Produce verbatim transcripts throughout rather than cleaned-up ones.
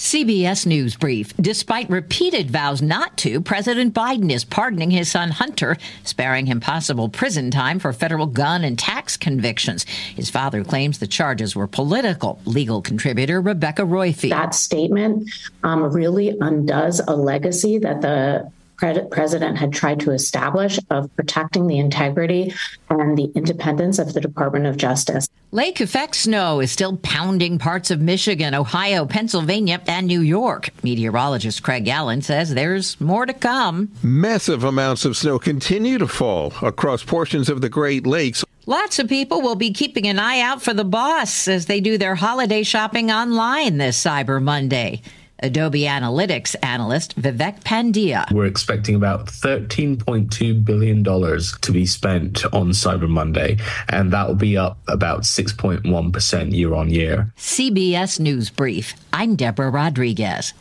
C B S News Brief. Despite repeated vows not to, President Biden is pardoning his son Hunter, sparing him possible prison time for federal gun and tax convictions. His father claims the charges were political. Legal contributor Rebecca Royfield. That statement um, really undoes a legacy that the president had tried to establish of protecting the integrity and the independence of the Department of Justice. Lake effect snow is still pounding parts of Michigan, Ohio, Pennsylvania, and New York. Meteorologist Craig Allen says there's more to come. Massive amounts of snow continue to fall across portions of the Great Lakes. Lots of people will be keeping an eye out for the boss as they do their holiday shopping online this Cyber Monday. Adobe Analytics analyst Vivek Pandya. We're expecting about thirteen point two billion dollars to be spent on Cyber Monday, and that will be up about six point one percent year on year. C B S News Brief. I'm Deborah Rodriguez.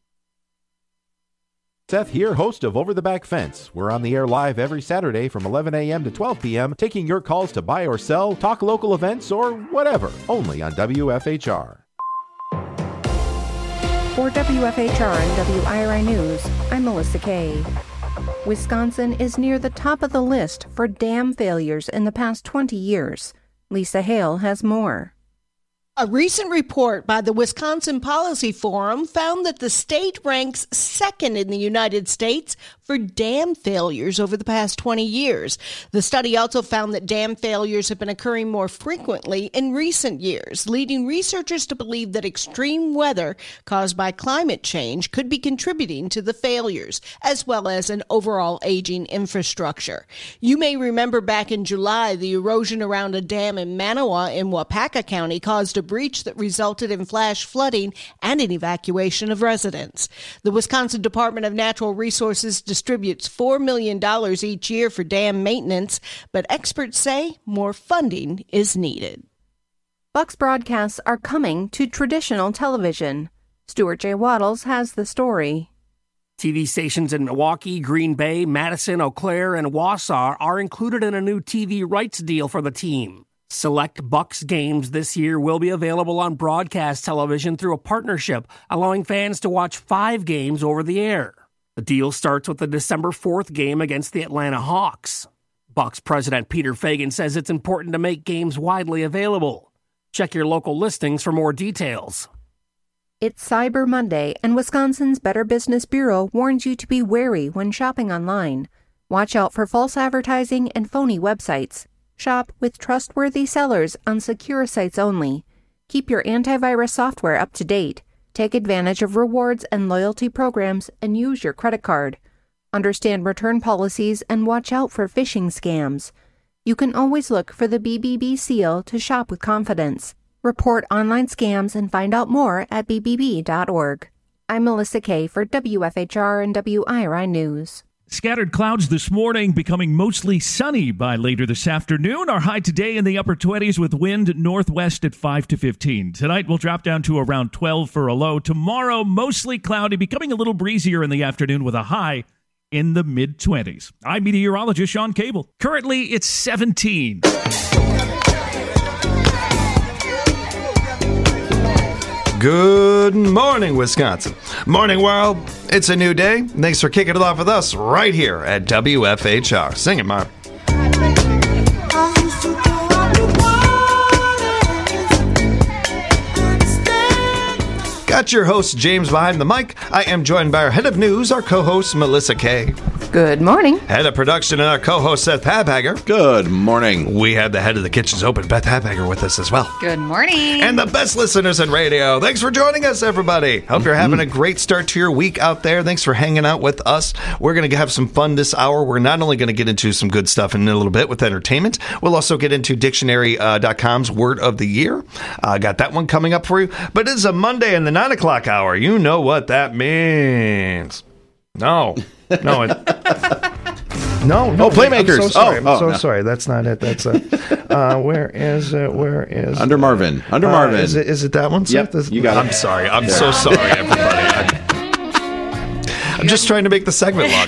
Seth here, host of Over the Back Fence. We're on the air live every Saturday from eleven a.m. to twelve p.m., taking your calls to buy or sell, talk local events, or whatever, only on W F H R. For W F H R and W I R I News, I'm Melissa Kay. Wisconsin is near the top of the list for dam failures in the past twenty years. Lisa Hale has more. A recent report by the Wisconsin Policy Forum found that the state ranks second in the United States for dam failures over the past twenty years. The study also found that dam failures have been occurring more frequently in recent years, leading researchers to believe that extreme weather caused by climate change could be contributing to the failures, as well as an overall aging infrastructure. You may remember back in July, the erosion around a dam in Manawa in Wapaka County caused a breach that resulted in flash flooding and an evacuation of residents. The Wisconsin Department of Natural Resources distributes four million dollars each year for dam maintenance, but experts say more funding is needed. Bucks broadcasts are coming to traditional television. Stuart J. Waddles has the story. T V stations in Milwaukee, Green Bay, Madison, Eau Claire, and Wausau are included in a new T V rights deal for the team. Select Bucks games this year will be available on broadcast television through a partnership, allowing fans to watch five games over the air. The deal starts with the December fourth game against the Atlanta Hawks. Bucks president Peter Feigin says it's important to make games widely available. Check your local listings for more details. It's Cyber Monday, and Wisconsin's Better Business Bureau warns you to be wary when shopping online. Watch out for false advertising and phony websites. Shop with trustworthy sellers on secure sites only. Keep your antivirus software up to date. Take advantage of rewards and loyalty programs and use your credit card. Understand return policies and watch out for phishing scams. You can always look for the B B B seal to shop with confidence. Report online scams and find out more at b b b dot org. I'm Melissa Kay for W F H R and W I R I News. Scattered clouds this morning, becoming mostly sunny by later this afternoon. Our high today in the upper twenties with wind northwest at five to fifteen. Tonight we'll drop down to around twelve for a low. Tomorrow, mostly cloudy, becoming a little breezier in the afternoon with a high in the mid-twenties. I'm meteorologist Sean Cable. Currently, it's seventeen. Good morning, Wisconsin. Morning, world. It's a new day. Thanks for kicking it off with us right here at W F H R. Sing it, Mark. Got your host, James, behind the mic. I am joined by our head of news, our co-host, Melissa Kay. Good morning. Head of production and our co-host, Seth Habhager. Good morning. We have the head of the kitchen's open, Beth Habhager, with us as well. Good morning. And the best listeners in radio. Thanks for joining us, everybody. Hope mm-hmm. you're having a great start to your week out there. Thanks for hanging out with us. We're going to have some fun this hour. We're not only going to get into some good stuff in a little bit with entertainment, we'll also get into dictionary dot com's Word of the Year. Uh, got that one coming up for you. But it's a Monday in the nine o'clock hour. You know what that means. No. No, it... No, no. Oh, Playmakers. I'm so sorry. Oh, I'm so oh, no. sorry. That's not it. That's uh, uh where is it? Where is Under Marvin. Under uh, Marvin. Is it? Is it that one? Yep. This, you got I'm it. sorry. I'm yeah. so sorry, everybody. I, I'm just trying to make the segment longer.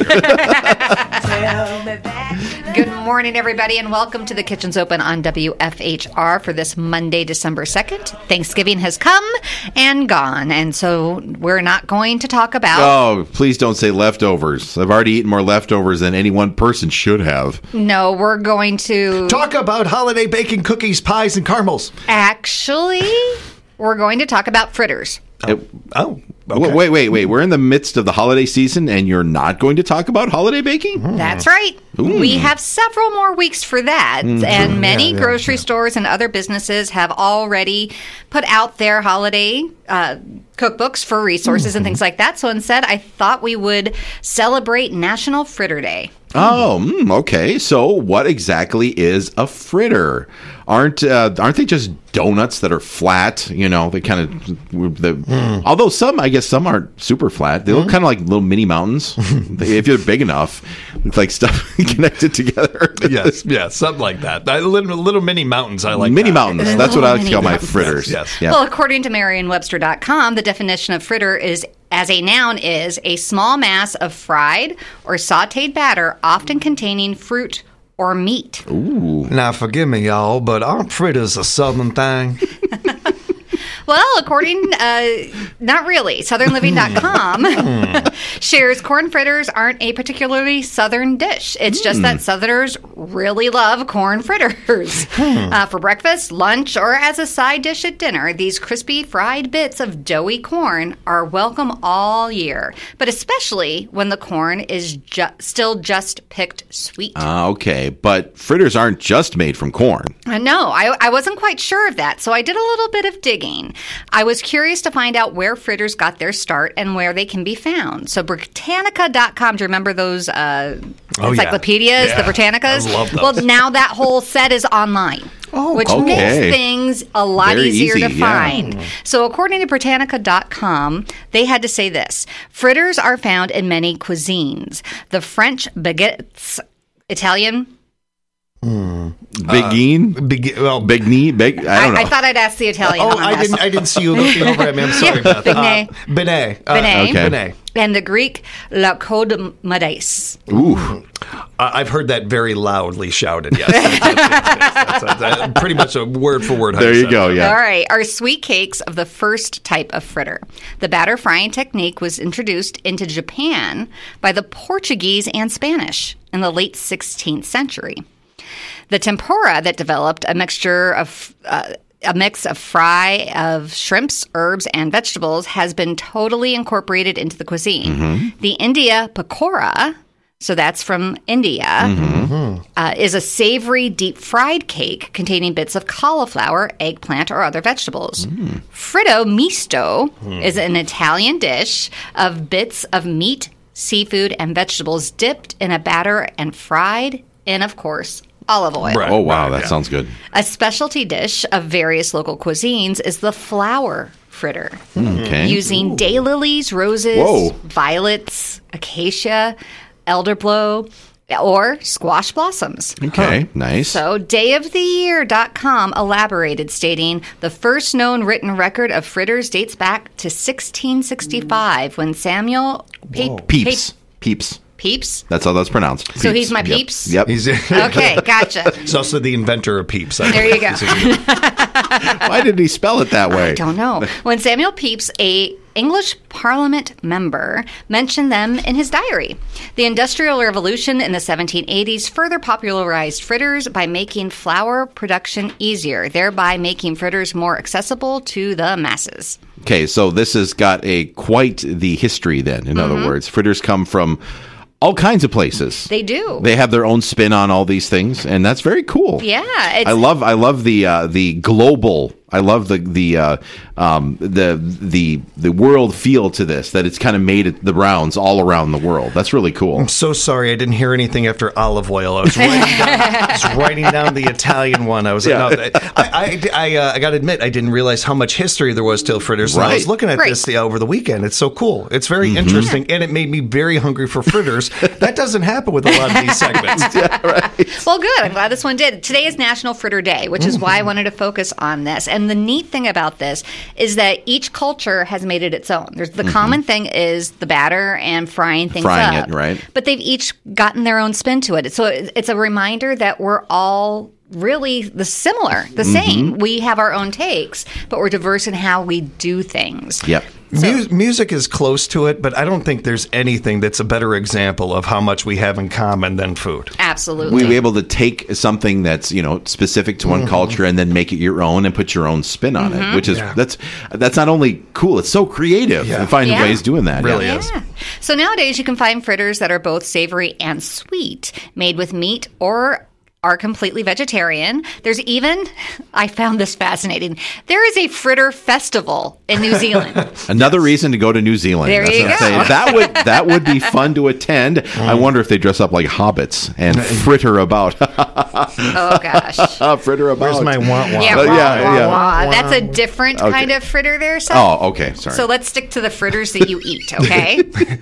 Good morning, everybody, and welcome to the Kitchen's Open on W F H R for this Monday, December second. Thanksgiving has come and gone, and so we're not going to talk about... Oh, please don't say leftovers. I've already eaten more leftovers than any one person should have. No, we're going to... Talk about holiday baking, cookies, pies, and caramels. Actually, we're going to talk about fritters. Oh, oh okay. Wait, wait, wait. We're in the midst of the holiday season, and you're not going to talk about holiday baking? Mm. That's right. Ooh. We have several more weeks for that, mm-hmm. and many yeah, yeah, grocery yeah. stores and other businesses have already put out their holiday uh, cookbooks for resources mm-hmm. and things like that. So instead, I thought we would celebrate National Fritter Day. Oh, mm, okay. So what exactly is a fritter? Aren't uh, aren't they just donuts that are flat? You know, they kind of. The, mm. Although some, I guess some aren't super flat. They mm. look kind of like little mini mountains. If you're big enough, it's like stuff connected together. Yes, yeah, something like that. Little, little mini mountains. I like mini that. mountains. That's what I like to call my fritters. Yes. yes. Yeah. Well, according to Merriam Webster dot com, the definition of fritter is. As a noun is a small mass of fried or sautéed batter, often containing fruit or meat. Ooh. Now, forgive me, y'all, but aren't fritters a southern thing? Well, according, uh, not really. Southern Living dot com shares corn fritters aren't a particularly Southern dish. It's mm. just that Southerners really love corn fritters. Hmm. Uh, for breakfast, lunch, or as a side dish at dinner, these crispy fried bits of doughy corn are welcome all year, but especially when the corn is ju- still just picked sweet. Uh, okay, but fritters aren't just made from corn. Uh, no, I, I wasn't quite sure of that, so I did a little bit of digging. I was curious to find out where fritters got their start and where they can be found. So Britannica dot com, do you remember those uh, oh, encyclopedias, yeah. Yeah. the Britannicas? I love those. Well, now that whole set is online. Oh, which okay. makes things a lot Very easier easy, to find. Yeah. So according to Britannica dot com, they had to say this. Fritters are found in many cuisines. The French baguettes, Italian... Mm. Bigine, uh, big, well, big knee, big. I don't I, know. I thought I'd ask the Italian. Oh, on I this. didn't. I didn't see you looking over at me. I'm sorry yeah, about that. Beignet. Uh, Beignet. Uh, Beignet. Okay. Beignet. And the Greek la codomadeis. Ooh, uh, I've heard that very loudly shouted. Yes, yes, yes, yes, yes. That's, that's pretty much a word for word. There you go. Yeah. All right. Are sweet cakes of the first type of fritter. The batter frying technique was introduced into Japan by the Portuguese and Spanish in the late sixteenth century. The tempura that developed a mixture of uh, a mix of fry of shrimps, herbs, and vegetables has been totally incorporated into the cuisine. Mm-hmm. The India pakora, so that's from India, mm-hmm. uh, is a savory deep fried cake containing bits of cauliflower, eggplant, or other vegetables. Mm. Fritto misto mm. is an Italian dish of bits of meat, seafood, and vegetables dipped in a batter and fried in, of course, olive oil. Right, oh, wow. Right, that yeah. sounds good. A specialty dish of various local cuisines is the flower fritter. Okay. Using Ooh. daylilies, roses, Whoa. violets, acacia, elderblow, or squash blossoms. Okay, huh. nice. So day of the year dot com elaborated, stating the first known written record of fritters dates back to sixteen sixty-five when Samuel pa- Pepys. Pa- Pepys. Peeps? That's how that's pronounced. Peeps. So he's my Peeps? Yep. He's okay, gotcha. He's also the inventor of Peeps. There you go. Why did he spell it that way? I don't know. When Samuel Pepys, a English Parliament member, mentioned them in his diary. The Industrial Revolution in the seventeen eighties further popularized fritters by making flour production easier, thereby making fritters more accessible to the masses. Okay, so this has got a quite the history then. In mm-hmm. other words, fritters come from all kinds of places. They do. They have their own spin on all these things, and that's very cool. Yeah, I love. I love the uh, the global. I love the the uh, um, the the the world feel to this. That it's kind of made it the rounds all around the world. That's really cool. I'm so sorry I didn't hear anything after olive oil. I was writing down, I was writing down the Italian one. I was yeah. like, no, I I I, uh, I got to admit I didn't realize how much history there was to fritters. Right. And I was looking at right. this uh, over the weekend. It's so cool. It's very mm-hmm. interesting, and it made me very hungry for fritters. That doesn't happen with a lot of these segments. Yeah, right. Well, good. I'm glad this one did. Today is National Fritter Day, which is why I wanted to focus on this. And the neat thing about this is that each culture has made it its own. There's the mm-hmm. common thing is the batter and frying things frying up. It, right. But they've each gotten their own spin to it. So it's a reminder that we're all really the similar, the mm-hmm. same. We have our own takes, but we're diverse in how we do things. Yep. So, Mu- music is close to it, but I don't think there's anything that's a better example of how much we have in common than food. Absolutely. We were able to take something that's, you know, specific to one mm-hmm. culture and then make it your own and put your own spin on mm-hmm. it, which is, yeah. that's that's not only cool, it's so creative yeah. and finding yeah. ways doing that. It really yeah. is. So nowadays you can find fritters that are both savory and sweet, made with meat or are completely vegetarian. There's even, I found this fascinating, there is a fritter festival in New Zealand. Another reason to go to New Zealand. There That's you what go. I'm saying. That would that would be fun to attend. Mm. I wonder if they dress up like hobbits and fritter about. Oh gosh. Fritter about. Where's my wah wah? Yeah, uh, wah, yeah, wah, yeah. wah. That's a different okay. kind of fritter there, Seth. Oh, okay. Sorry. So let's stick to the fritters that you eat, okay?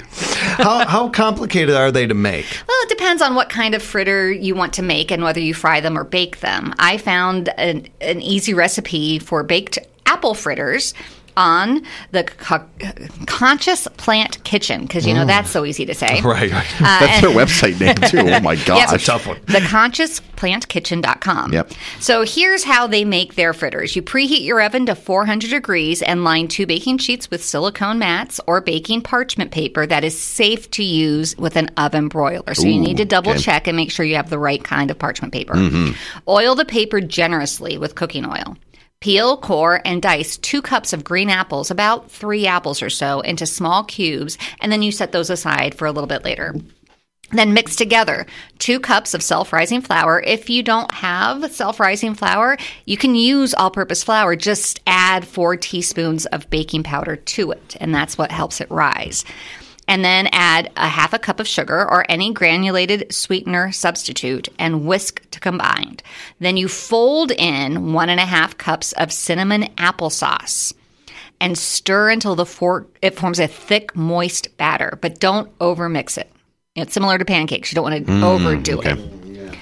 how, how complicated are they to make? Well, it depends on what kind of fritter you want to make and whether you fry them or bake them. I found an, an easy recipe for baked apple fritters on the Co- Conscious Plant Kitchen, because you know mm. that's so easy to say. Right. right. Uh, that's their website name, too. Oh, my gosh. Yep. That's a tough one. the conscious plant kitchen dot com. Yep. So here's how they make their fritters. You preheat your oven to four hundred degrees and line two baking sheets with silicone mats or baking parchment paper that is safe to use with an oven broiler. So Ooh, you need to double okay. check and make sure you have the right kind of parchment paper. Mm-hmm. Oil the paper generously with cooking oil. Peel, core, and dice two cups of green apples, about three apples or so, into small cubes, and then you set those aside for a little bit later. Then mix together two cups of self-rising flour. If you don't have self-rising flour, you can use all-purpose flour. Just add four teaspoons of baking powder to it, and that's what helps it rise. And then add a half a cup of sugar or any granulated sweetener substitute and whisk to combine. Then you fold in one and a half cups of cinnamon applesauce and stir until the for- it forms a thick, moist batter, but don't overmix it. It's similar to pancakes. You don't want to mm, overdo okay. it.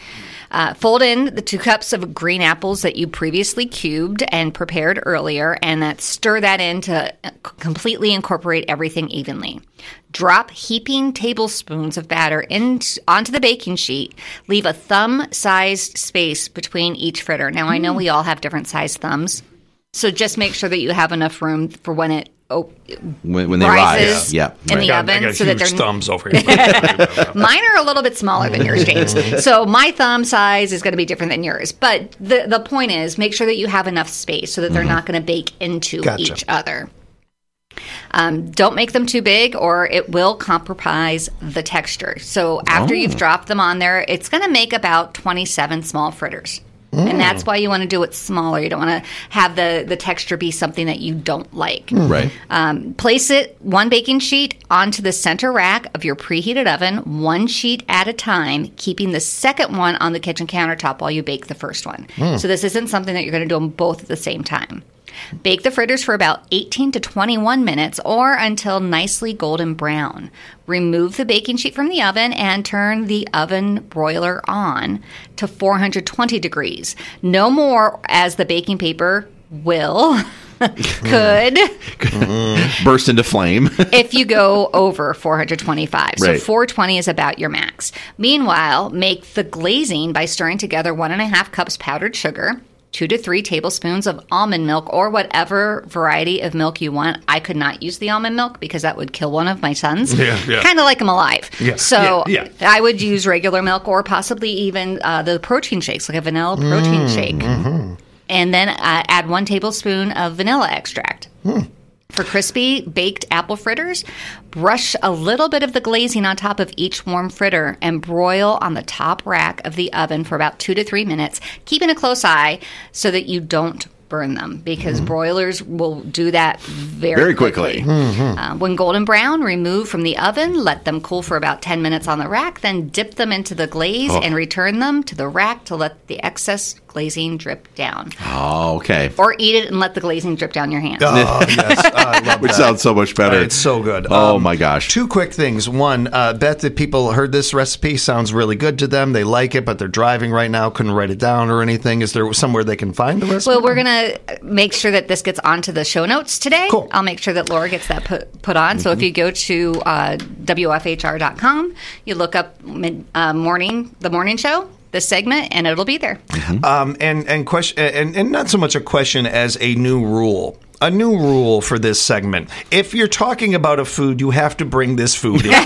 Uh, fold in the two cups of green apples that you previously cubed and prepared earlier, and that stir that in to completely incorporate everything evenly. Drop heaping tablespoons of batter in, onto the baking sheet. Leave a thumb-sized space between each fritter. Now, I know we all have different sized thumbs, so just make sure that you have enough room for when it Oh, when, when they rises rise, yeah, in right. the got, oven, I got so huge that they're thumbs over here. Mine are a little bit smaller than yours, James. So my thumb size is going to be different than yours. But the the point is, make sure that you have enough space so that they're mm-hmm. not going to bake into gotcha. each other. Um, don't make them too big, or it will compromise the texture. So after oh. you've dropped them on there, it's going to make about twenty-seven small fritters. Mm. And that's why you want to do it smaller. You don't want to have the, the texture be something that you don't like. Mm. Right. Um, place it, one baking sheet, onto the center rack of your preheated oven, one sheet at a time, keeping the second one on the kitchen countertop while you bake the first one. Mm. So this isn't something that you're going to do them both at the same time. Bake the fritters for about eighteen to twenty-one minutes or until nicely golden brown. Remove the baking sheet from the oven and turn the oven broiler on to four hundred twenty degrees. No more, as the baking paper will, could burst into flame if you go over four hundred twenty-five. So right. four twenty is about your max. Meanwhile, make the glazing by stirring together one and a half cups powdered sugar, two to three tablespoons of almond milk, or whatever variety of milk you want. I could not use the almond milk because that would kill one of my sons. Yeah, yeah. Kind of like them alive. Yeah, so yeah, yeah. I would use regular milk or possibly even uh, the protein shakes, like a vanilla protein mm, shake. Mm-hmm. And then uh, add one tablespoon of vanilla extract. Mm. For crispy baked apple fritters, brush a little bit of the glazing on top of each warm fritter and broil on the top rack of the oven for about two to three minutes, keeping a close eye so that you don't burn them, because mm. broilers will do that very, very quickly. quickly. Mm-hmm. Uh, when golden brown, remove from the oven, let them cool for about ten minutes on the rack, then dip them into the glaze oh. and return them to the rack to let the excess glazing drip down. Oh, okay. Or eat it and let the glazing drip down your hands. Oh, yes. Oh, I love Which that. sounds so much better. Uh, it's so good. Oh, Um, my gosh. Two quick things. One, uh, Beth, if people heard this recipe, sounds really good to them. They like it, but they're driving right now, couldn't write it down or anything. Is there somewhere they can find the recipe? Well, we're going to make sure that this gets onto the show notes today. Cool. I'll make sure that Laura gets that put, put on. So if you go to uh, W F H R dot com, you look up mid, uh, morning, the morning show, this segment, and it'll be there. Um, and and question and, and not so much a question as a new rule. A new rule for this segment. If you're talking about a food, you have to bring this food in.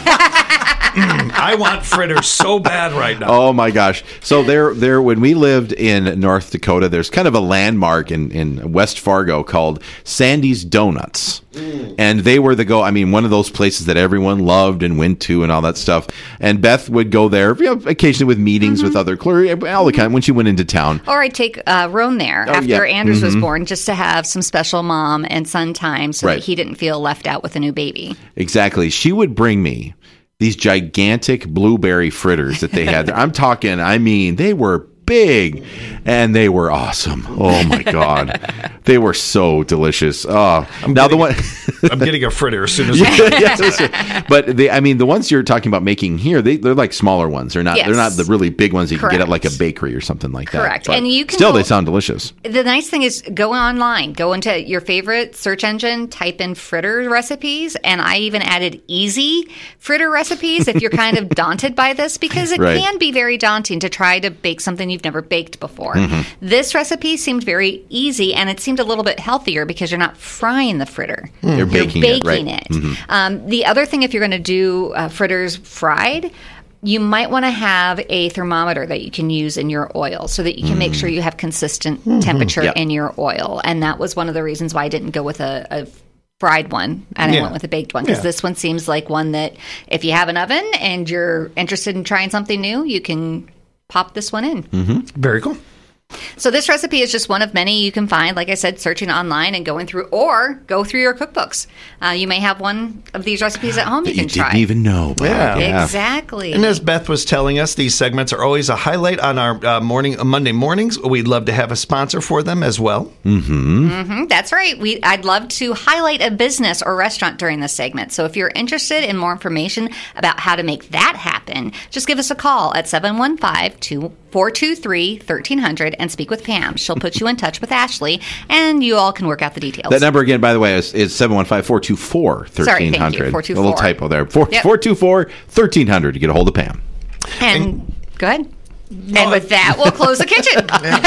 Mm, I want fritters so bad right now. Oh my gosh! So there, there. When we lived in North Dakota, there's kind of a landmark in, in West Fargo called Sandy's Donuts, mm. and they were the go. I mean, one of those places that everyone loved and went to, and all that stuff. And Beth would go there, you know, occasionally with meetings mm-hmm. with other clergy, all the kind when she went into town. Or I'd take uh, Roan there oh, after yeah. Anders mm-hmm. was born, just to have some special mom and son time, so right. that he didn't feel left out with a new baby. Exactly. She would bring me these gigantic blueberry fritters that they had there. I'm talking, I mean, they were big and they were awesome. Oh my God. They were so delicious. Oh, I'm now getting, the one I'm getting a fritter as soon as yeah, yes, but they, I mean, the ones you're talking about making here, they, they're like smaller ones. They're not, yes. they're not the really big ones you Correct. can get at like a bakery or something like that. Correct. But And you can still, go, they sound delicious. The nice thing is go online, go into your favorite search engine, type in fritter recipes. And I even added easy fritter recipes if you're kind of daunted by this, because it right. can be very daunting to try to bake something you've never baked before. Mm-hmm. This recipe seemed very easy, and it seemed a little bit healthier because you're not frying the fritter. Mm. You're baking, you're it. baking Right? it. Mm-hmm. Um, the other thing, if you're going to do uh, fritters fried, you might want to have a thermometer that you can use in your oil so that you can mm. make sure you have consistent mm-hmm. temperature yep. in your oil. And that was one of the reasons why I didn't go with a, a fried one and yeah. I went with a baked one, because yeah. this one seems like one that if you have an oven and you're interested in trying something new, you can pop this one in. Mm-hmm. Very cool. So this recipe is just one of many you can find, like I said, searching online and going through, or go through your cookbooks. Uh, you may have one of these recipes at home you that can you try. didn't even know about. Yeah. yeah. Exactly. And as Beth was telling us, these segments are always a highlight on our uh, morning uh, Monday mornings. We'd love to have a sponsor for them as well. Mm-hmm. Mm-hmm. That's right. We I'd love to highlight a business or restaurant during this segment. So if you're interested in more information about how to make that happen, just give us a call at seven one five, four two three, one three zero zero and speak with Pam. She'll put you in touch with Ashley, and you all can work out the details. That number again, by the way, is, is seven one five, four two four, one three zero zero. Sorry, thank you, four two four. A little typo there. four two four, one three zero zero to get a hold of Pam. And, and go ahead. No, and with that, we'll close the kitchen. yes,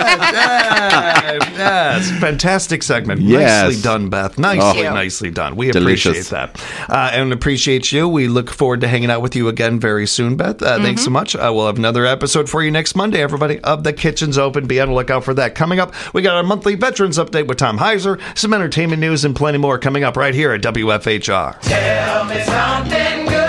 yes, yes. Fantastic segment. Yes. Nicely done, Beth. Nicely, oh, nicely done. We delicious. appreciate that. Uh, and appreciate you. We look forward to hanging out with you again very soon, Beth. Uh, mm-hmm. Thanks so much. Uh, we'll have another episode for you next Monday, everybody, of The Kitchen's Open. Be on the lookout for that. Coming up, we got our monthly Veterans Update with Tom Heiser, some entertainment news, and plenty more coming up right here at W F H R. Tell me something good.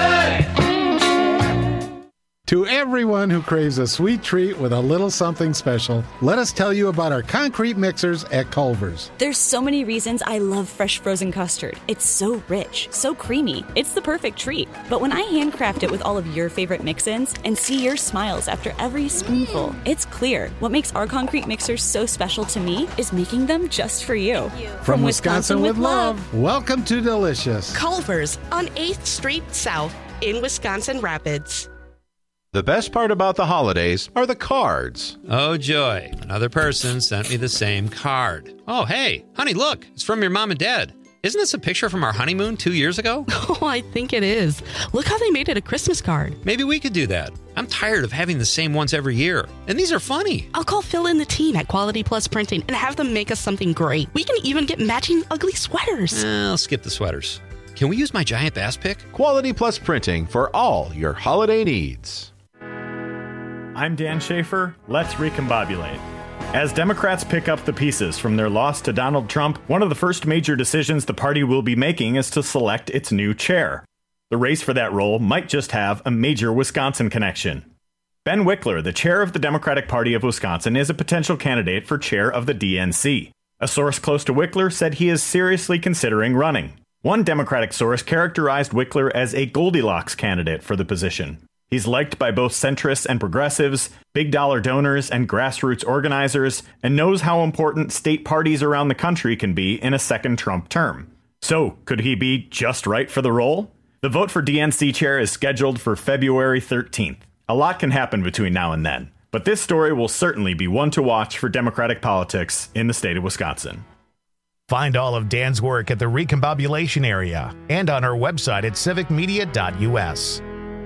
To everyone who craves a sweet treat with a little something special, let us tell you about our concrete mixers at Culver's. There's so many reasons I love fresh frozen custard. It's so rich, so creamy. It's the perfect treat. But when I handcraft it with all of your favorite mix-ins and see your smiles after every spoonful, it's clear what makes our concrete mixers so special to me is making them just for you. From, From Wisconsin, Wisconsin with love. love, welcome to Delicious. Culver's on eighth Street South in Wisconsin Rapids. The best part about the holidays are the cards. Oh, joy. Another person sent me the same card. Oh, hey, honey, look. It's from your mom and dad. Isn't this a picture from our honeymoon two years ago? Oh, I think it is. Look how they made it a Christmas card. Maybe we could do that. I'm tired of having the same ones every year. And these are funny. I'll call Phil and the team at Quality Plus Printing and have them make us something great. We can even get matching ugly sweaters. Eh, I'll skip the sweaters. Can we use my giant bass pick? Quality Plus Printing for all your holiday needs. I'm Dan Schaefer. Let's recombobulate. As Democrats pick up the pieces from their loss to Donald Trump, one of the first major decisions the party will be making is to select its new chair. The race for that role might just have a major Wisconsin connection. Ben Wickler, the chair of the Democratic Party of Wisconsin, is a potential candidate for chair of the D N C. A source close to Wickler said he is seriously considering running. One Democratic source characterized Wickler as a Goldilocks candidate for the position. He's liked by both centrists and progressives, big dollar donors and grassroots organizers, and knows how important state parties around the country can be in a second Trump term. So, could he be just right for the role? The vote for D N C chair is scheduled for February thirteenth. A lot can happen between now and then, but this story will certainly be one to watch for Democratic politics in the state of Wisconsin. Find all of Dan's work at the Recombobulation area and on our website at civic media dot u s.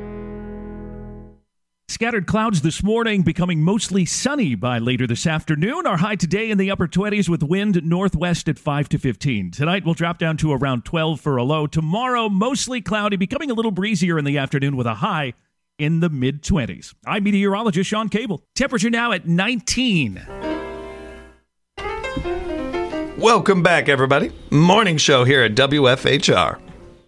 Scattered clouds this morning, becoming mostly sunny by later this afternoon. Our high today in the upper twenties with wind northwest at five to fifteen. Tonight we'll drop down to around twelve for a low. Tomorrow, mostly cloudy, becoming a little breezier in the afternoon with a high in the mid-twenties. I'm meteorologist Sean Cable. Temperature now at nineteen. Welcome back, everybody. Morning show here at W F H R.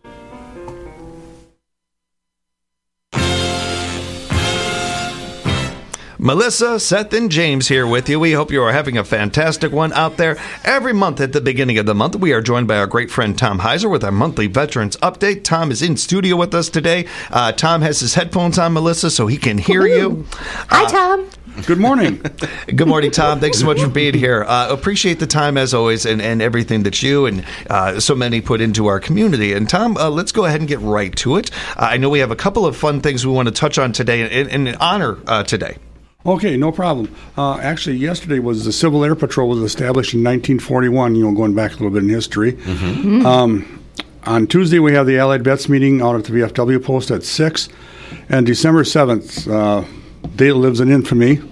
Melissa, Seth, and James here with you. We hope you are having a fantastic one out there. Every month at the beginning of the month, we are joined by our great friend Tom Heiser with our monthly Veterans Update. Tom is in studio with us today. Uh, Tom has his headphones on, Melissa, so he can hear Woo-hoo. you. Hi, uh, Tom. Good morning. Good morning, Tom. Thanks so much for being here. Uh, appreciate the time, as always, and, and everything that you and uh, so many put into our community. And, Tom, uh, let's go ahead and get right to it. Uh, I know we have a couple of fun things we want to touch on today and, and honor uh, today. Okay, no problem. Uh, actually, yesterday was the Civil Air Patrol was established in nineteen forty-one, you know, going back a little bit in history. Mm-hmm. Um, on Tuesday, we have the Allied Vets meeting out at the V F W post at six. And December seventh, uh, day that lives in infamy,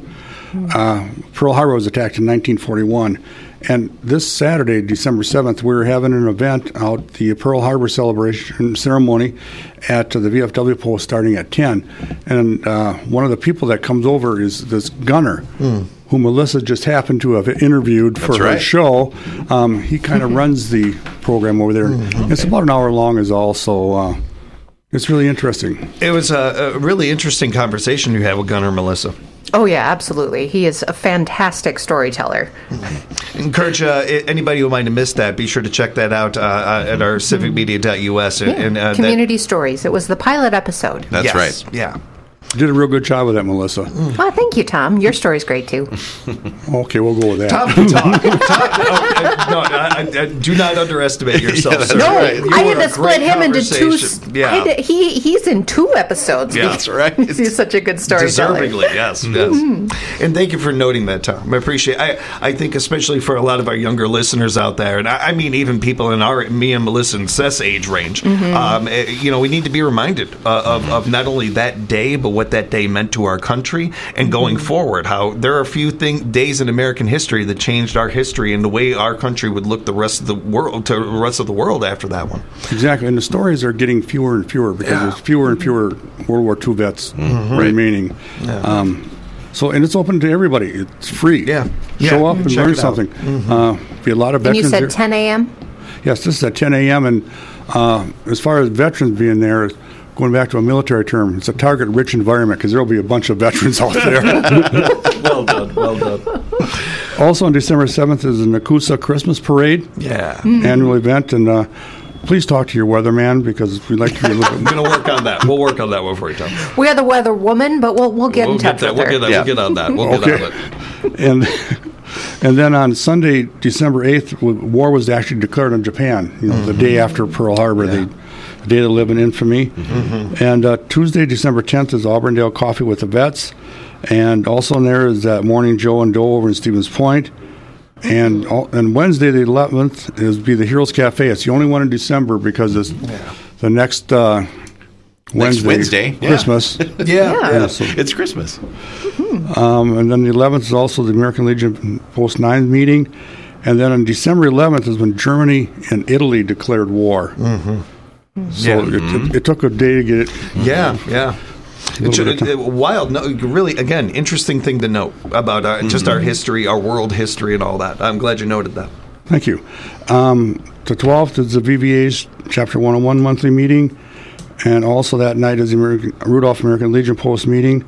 uh, Pearl Harbor was attacked in nineteen forty-one. And this Saturday, December seventh, we're having an event out, the Pearl Harbor celebration ceremony at the V F W post starting at ten. And uh, one of the people that comes over is this gunner, mm. who Melissa just happened to have interviewed That's for right. her show. Um, he kind of runs the program over there. Mm-hmm. It's about an hour long is all, so uh, it's really interesting. It was a, a really interesting conversation you had with Gunner, Melissa. Oh, yeah, absolutely. He is a fantastic storyteller. Encourage uh, anybody who might have missed that, be sure to check that out uh, at our civic media dot u s. Yeah. And, uh, Community that, Stories. It was the pilot episode. That's yes. right. Yeah. You did a real good job with that, Melissa. Mm. Well, thank you, Tom. Your story's great, too. Okay, we'll go with that. Tom, Tom, Tom oh, no, I, I, do not underestimate yourself, yeah, sir. No, right. I had to split him into two. Yeah. To, he, he's in two episodes. Yeah, that's right. He's such a good storyteller. Deservingly, yes. yes. Mm-hmm. And thank you for noting that, Tom. I appreciate it. I, I think especially for a lot of our younger listeners out there, and I, I mean even people in our, me and Melissa and Seth's age range, mm-hmm. um, you know, we need to be reminded uh, of, of not only that day, but what that day meant to our country and going mm-hmm. forward, how there are a few thing, days in American history that changed our history and the way our country would look the rest of the world to the rest of the world after that one. Exactly, and the stories are getting fewer and fewer because yeah. there's fewer and fewer World War Two vets mm-hmm. remaining. Yeah. Um, so, and it's open to everybody. It's free. Yeah, show yeah. up and Check learn something. Mm-hmm. Uh, be a lot of and veterans. you said there. ten a.m. Yes, this is at ten a.m. and uh, as far as veterans being there. Going back to a military term, it's a target-rich environment because there will be a bunch of veterans out there. Well done, well done. Also on December seventh is the Nakusa Christmas Parade. Yeah. Mm-hmm. Annual event, and uh, please talk to your weatherman because we'd like to be a little bit... I'm going to work on that. We'll work on that one for you, Tom. We are the weather woman, but we'll we'll get we'll in touch get that. with We'll her. get, that. Yeah. We'll get on that. We'll okay. get on it. And... And then on Sunday, December eighth, war was actually declared in Japan, you know, mm-hmm. the day after Pearl Harbor, yeah. the, the day that live in infamy. Mm-hmm. And uh, Tuesday, December tenth, is Auburndale Coffee with the Vets. And also in there is that Morning Joe and Doe over in Stevens Point. And all, and Wednesday, the eleventh, is be the Heroes Cafe. It's the only one in December because it's yeah. the next... Uh, Wednesday, Next Wednesday, Christmas. Yeah, yeah. yeah. yeah so. It's Christmas. Mm-hmm. Um, and then the eleventh is also the American Legion Post nine meeting. And then on December eleventh is when Germany and Italy declared war. Mm-hmm. So yeah. it, mm-hmm. it, it took a day to get it. Yeah, yeah. It's a, a wild, no, really, again, interesting thing to note about our, mm-hmm. just our history, our world history and all that. I'm glad you noted that. Thank you. Um, the twelfth is the V V A's Chapter one oh one monthly meeting. And also that night is the American, Rudolph American Legion Post meeting.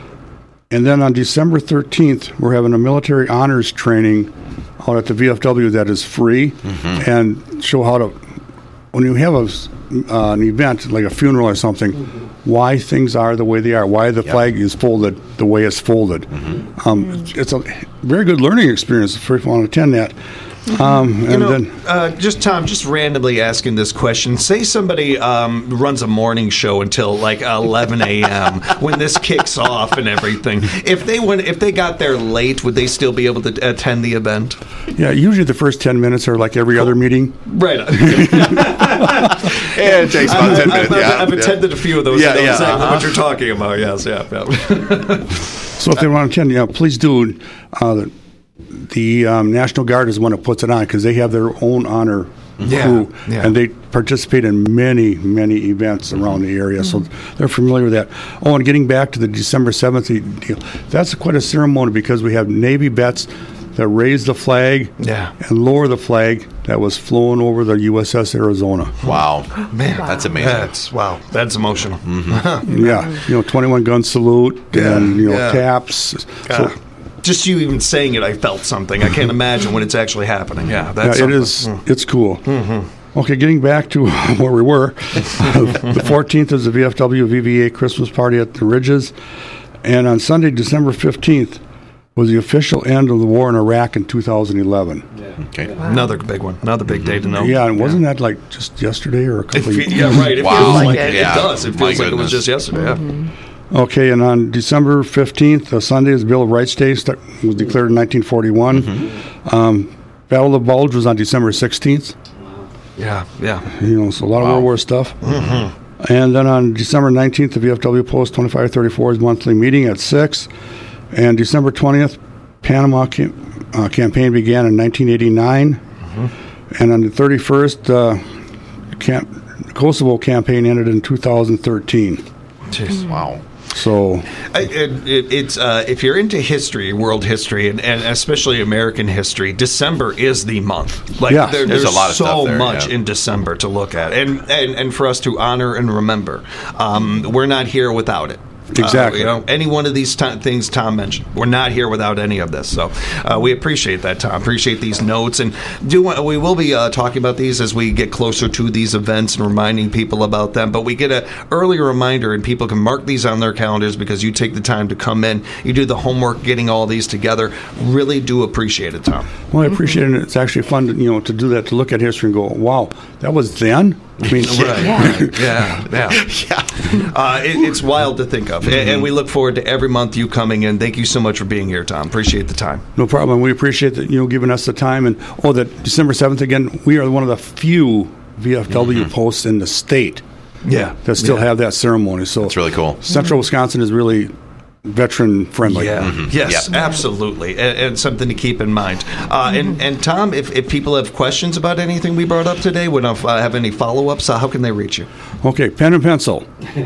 And then on December thirteenth, we're having a military honors training out at the V F W that is free mm-hmm. and show how to, when you have a uh, an event like a funeral or something, why things are the way they are, why the yep. flag is folded the way it's folded. Mm-hmm. Um, it's a very good learning experience if you want to attend that. Um, you and know, then, uh, just Tom, just randomly asking this question. Say somebody um, runs a morning show until like eleven a.m. when this kicks off and everything. If they went, if they got there late, would they still be able to attend the event? Yeah, usually the first ten minutes are like every cool. other meeting. Right. Yeah, it takes about ten minutes. I've, yeah, I've yeah. attended a few of those. Yeah, I know yeah, exactly uh-huh. what you're talking about. Yes, yeah. yeah. So if they want to attend, yeah, please do. Uh, the the um, National Guard is the one that puts it on because they have their own honor yeah, crew, yeah. and they participate in many, many events around the area, mm-hmm. so they're familiar with that. Oh, and getting back to the December seventh deal, that's quite a ceremony because we have Navy vets that raise the flag yeah. and lower the flag that was flown over the U S S Arizona. Wow. Man, wow. That's amazing. That's, wow, that's emotional. Mm-hmm. yeah, you know, twenty-one gun salute yeah. and, you know, yeah. taps. Uh, so, just you even saying it, I felt something. I can't imagine when it's actually happening. Yeah, that's yeah, it is. Mm. It's cool. Mm-hmm. Okay, getting back to where we were. The fourteenth is the V F W V V A Christmas party at the Ridges. And on Sunday, December fifteenth, was the official end of the war in Iraq in two thousand eleven. Yeah. Okay, wow. Another big one. Another big day to know. Yeah, and wasn't yeah. that like just yesterday or a couple of years? Yeah, right. It wow. feels like like it. it. It does. It feels My like goodness. it was just yesterday. Mm-hmm. Yeah. Okay, and on December fifteenth, uh, Sunday is Bill of Rights Day, that was declared in nineteen forty-one. Mm-hmm. Um, Battle of the Bulge was on December sixteenth. Yeah, yeah. You know, so a lot wow. of World War stuff. Mm-hmm. And then on December nineteenth, the V F W Post twenty-five thirty-four's monthly meeting at six. And December twentieth, Panama cam- uh, campaign began in nineteen eighty-nine. Mm-hmm. And on the thirty-first, uh, camp- the Kosovo campaign ended in two thousand thirteen. Jeez. Wow. So I, it, it, it's uh, if you're into history, world history, and, and especially American history, December is the month. Like yeah. there, there's, there's a lot of so stuff there, much yeah. in December to look at, and, and and for us to honor and remember. Um, we're not here without it. Exactly. Uh, you know, any one of these t- things Tom mentioned, we're not here without any of this. So uh, we appreciate that, Tom. Appreciate these notes, and do want, we will be uh, talking about these as we get closer to these events and reminding people about them. But we get an early reminder, and people can mark these on their calendars because you take the time to come in, you do the homework, getting all these together. Really do appreciate it, Tom. Well, I appreciate it. It's actually fun, to, you know, to do that, to look at history and go, "Wow, that was then." I mean, right. yeah, yeah, yeah. yeah. Uh, it, it's wild to think of, mm-hmm. and, and we look forward to every month you coming in. Thank you so much for being here, Tom. Appreciate the time. No problem. We appreciate that, you know, giving us the time. And oh, that December seventh again. We are one of the few V F W mm-hmm. posts in the state, yeah, that still yeah. have that ceremony. So it's really cool. Central mm-hmm. Wisconsin is really veteran friendly. Yeah. Mm-hmm. Yes, yep. absolutely, and, and something to keep in mind. Uh, mm-hmm. and, and Tom, if, if people have questions about anything we brought up today, would uh, have any follow ups, uh, how can they reach you? Okay, pen and pencil.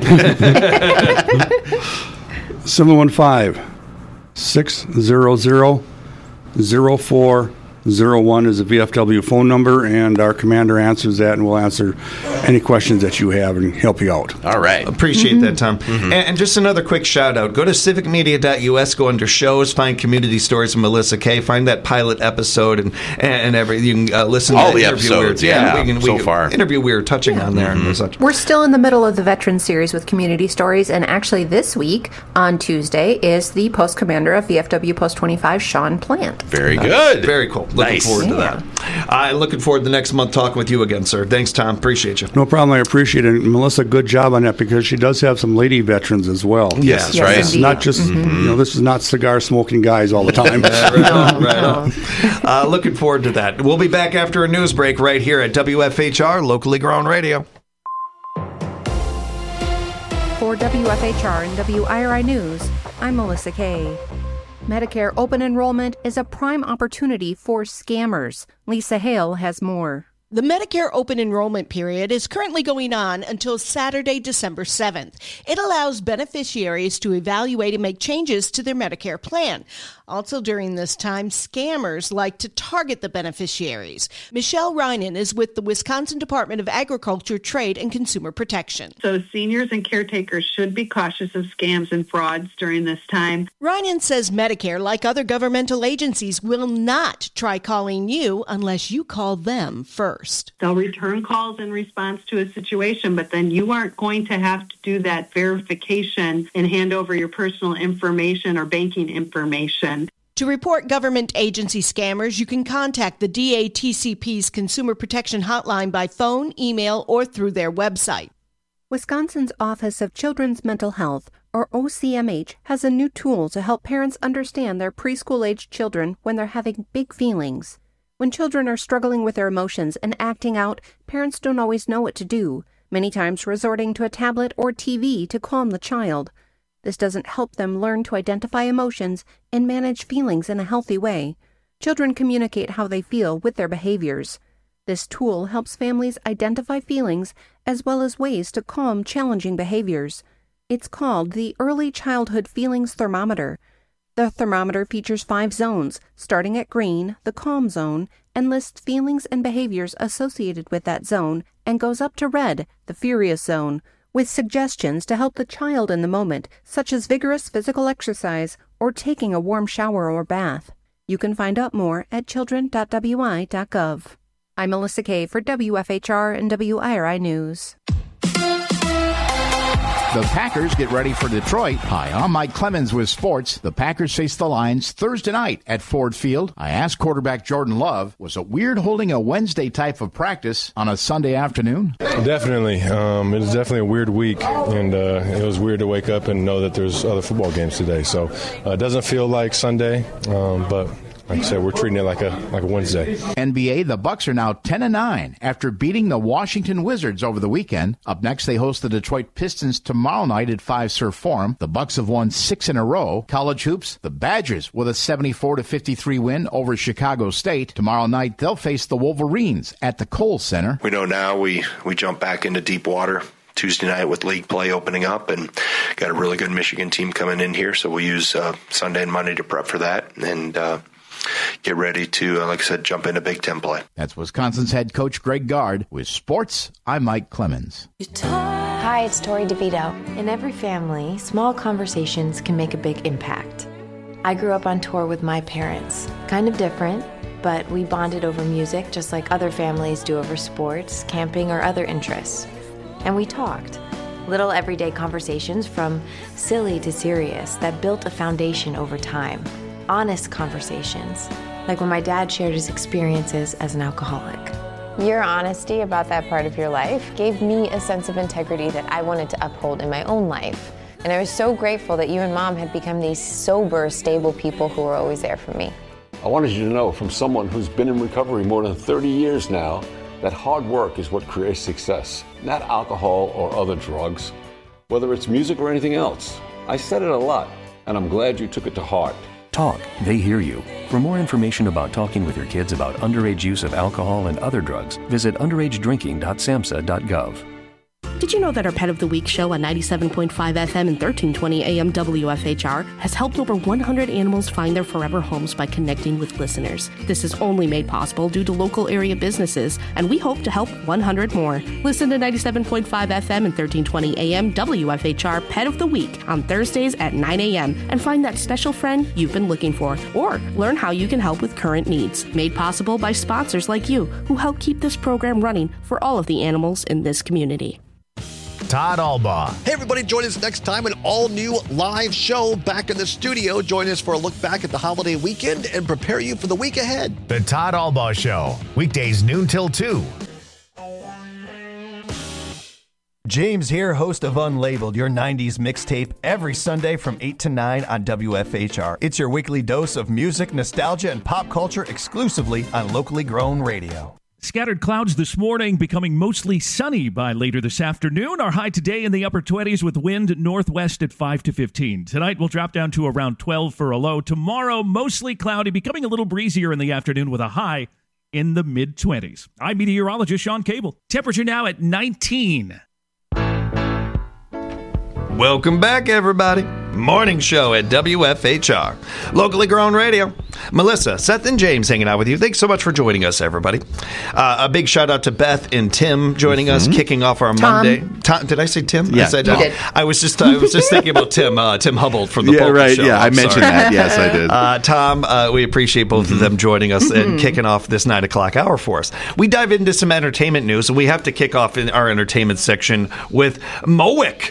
seven one five, six zero zero, zero four zero one is the V F W phone number, and our commander answers that, and we'll answer any questions that you have and help you out. All right. Appreciate mm-hmm. that, Tom. Mm-hmm. And, and just another quick shout out. Go to civic media dot U S, go under shows, find Community Stories from Melissa Kay, find that pilot episode, and and everything. You can uh, listen all to the interview episodes. We were, yeah, yeah, we can, so we can far. Interview we were touching yeah. on there mm-hmm. and such. We're still in the middle of the veteran series with Community Stories, and actually this week on Tuesday is the post commander of V F W Post twenty-five, Sean Plant. Very nice. good. Very cool. Looking nice. forward yeah. to that. I'm looking forward to the next month talking with you again, sir. Thanks, Tom. Appreciate you. No problem. I appreciate it. And Melissa, good job on that because she does have some lady veterans as well. Yes, yes right. It's not just, mm-hmm. you know, this is not cigar smoking guys all the time. yeah, right on, right on. Uh, looking forward to that. We'll be back after a news break right here at W F H R, locally grown radio. For W F H R and W I R I News, I'm Melissa Kay. Medicare open enrollment is a prime opportunity for scammers. Lisa Hale has more. The Medicare open enrollment period is currently going on until Saturday, December seventh. It allows beneficiaries to evaluate and make changes to their Medicare plan. Also during this time, scammers like to target the beneficiaries. Michelle Reinen is with the Wisconsin Department of Agriculture, Trade, and Consumer Protection. So seniors and caretakers should be cautious of scams and frauds during this time. Reinen says Medicare, like other governmental agencies, will not try calling you unless you call them first. They'll return calls in response to a situation, but then you aren't going to have to do that verification and hand over your personal information or banking information. To report government agency scammers, you can contact the D A T C P's Consumer Protection Hotline by phone, email, or through their website. Wisconsin's Office of Children's Mental Health, or O C M H, has a new tool to help parents understand their preschool-aged children when they're having big feelings. When children are struggling with their emotions and acting out, parents don't always know what to do, many times resorting to a tablet or T V to calm the child. This doesn't help them learn to identify emotions and manage feelings in a healthy way. Children communicate how they feel with their behaviors. This tool helps families identify feelings as well as ways to calm challenging behaviors. It's called the Early Childhood Feelings Thermometer. The thermometer features five zones, starting at green, the calm zone, and lists feelings and behaviors associated with that zone, and goes up to red, the furious zone, with suggestions to help the child in the moment, such as vigorous physical exercise or taking a warm shower or bath. You can find out more at children dot w i dot gov. I'm Melissa Kay for W F H R and W I R I News. The Packers get ready for Detroit. Hi, I'm Mike Clemens with sports. The Packers face the Lions Thursday night at Ford Field. I asked quarterback Jordan Love, was it weird holding a Wednesday type of practice on a Sunday afternoon? Definitely. Um, it was definitely a weird week, and uh, it was weird to wake up and know that there's other football games today. So uh, it doesn't feel like Sunday, um, but like I said, we're treating it like a like a Wednesday. N B A, the Bucks are now ten and nine after beating the Washington Wizards over the weekend. Up next, they host the Detroit Pistons tomorrow night at Five Surf Forum. The Bucks have won six in a row. College hoops, the Badgers with a seventy-four to fifty-three win over Chicago State. Tomorrow night, they'll face the Wolverines at the Kohl Center. We know now we, we jump back into deep water Tuesday night with league play opening up, and got a really good Michigan team coming in here, so we'll use uh, Sunday and Monday to prep for that. And uh get ready to, uh, like I said, jump into Big Ten play. That's Wisconsin's head coach Greg Gard. With sports, I'm Mike Clemens. Hi, it's Tori DeVito. In every family, small conversations can make a big impact. I grew up on tour with my parents. Kind of different, but we bonded over music just like other families do over sports, camping, or other interests. And we talked. Little everyday conversations from silly to serious that built a foundation over time. Honest conversations, like when my dad shared his experiences as an alcoholic. Your honesty about that part of your life gave me a sense of integrity that I wanted to uphold in my own life. And I was so grateful that you and Mom had become these sober, stable people who were always there for me. I wanted you to know from someone who's been in recovery more than thirty years now that hard work is what creates success, not alcohol or other drugs, whether it's music or anything else. I said it a lot, and I'm glad you took it to heart. Talk, they hear you. For more information about talking with your kids about underage use of alcohol and other drugs, visit underage drinking dot samhsa dot gov. Did you know that our Pet of the Week show on ninety-seven point five F M and thirteen twenty A M W F H R has helped over one hundred animals find their forever homes by connecting with listeners? This is only made possible due to local area businesses, and we hope to help one hundred more. Listen to ninety-seven point five F M and thirteen twenty A M W F H R Pet of the Week on Thursdays at nine A M and find that special friend you've been looking for, or learn how you can help with current needs. Made possible by sponsors like you who help keep this program running for all of the animals in this community. Todd Albaugh. Hey, everybody, join us next time, an all-new live show back in the studio. Join us for a look back at the holiday weekend and prepare you for the week ahead. The Todd Albaugh Show, weekdays noon till two. James here, host of Unlabeled, your nineties mixtape, every Sunday from eight to nine on W F H R. It's your weekly dose of music, nostalgia, and pop culture exclusively on locally grown radio. Scattered clouds this morning, becoming mostly sunny by later this afternoon. Our high today in the upper twenties with wind northwest at five to fifteen. Tonight we'll drop down to around twelve for a low. Tomorrow, mostly cloudy, becoming a little breezier in the afternoon with a high in the mid-twenties. I'm meteorologist Sean Cable. Temperature now at nineteen. Welcome back, everybody. morning show at W F H R. Locally grown radio. Melissa, Seth, and James hanging out with you. Thanks so much for joining us, everybody. Uh, a big shout out to Beth and Tim joining mm-hmm. us, kicking off our Tom. Monday. Tom, did I say Tim? Yeah, I said, you uh, did. I was just I was just thinking about Tim uh, Tim Hubble from the yeah, Polka right. Show. Yeah, I I'm mentioned sorry. that. Yes, I did. Uh, Tom, uh, we appreciate both mm-hmm. of them joining us mm-hmm. and kicking off this nine o'clock hour for us. We dive into some entertainment news, and we have to kick off in our entertainment section with Mowick.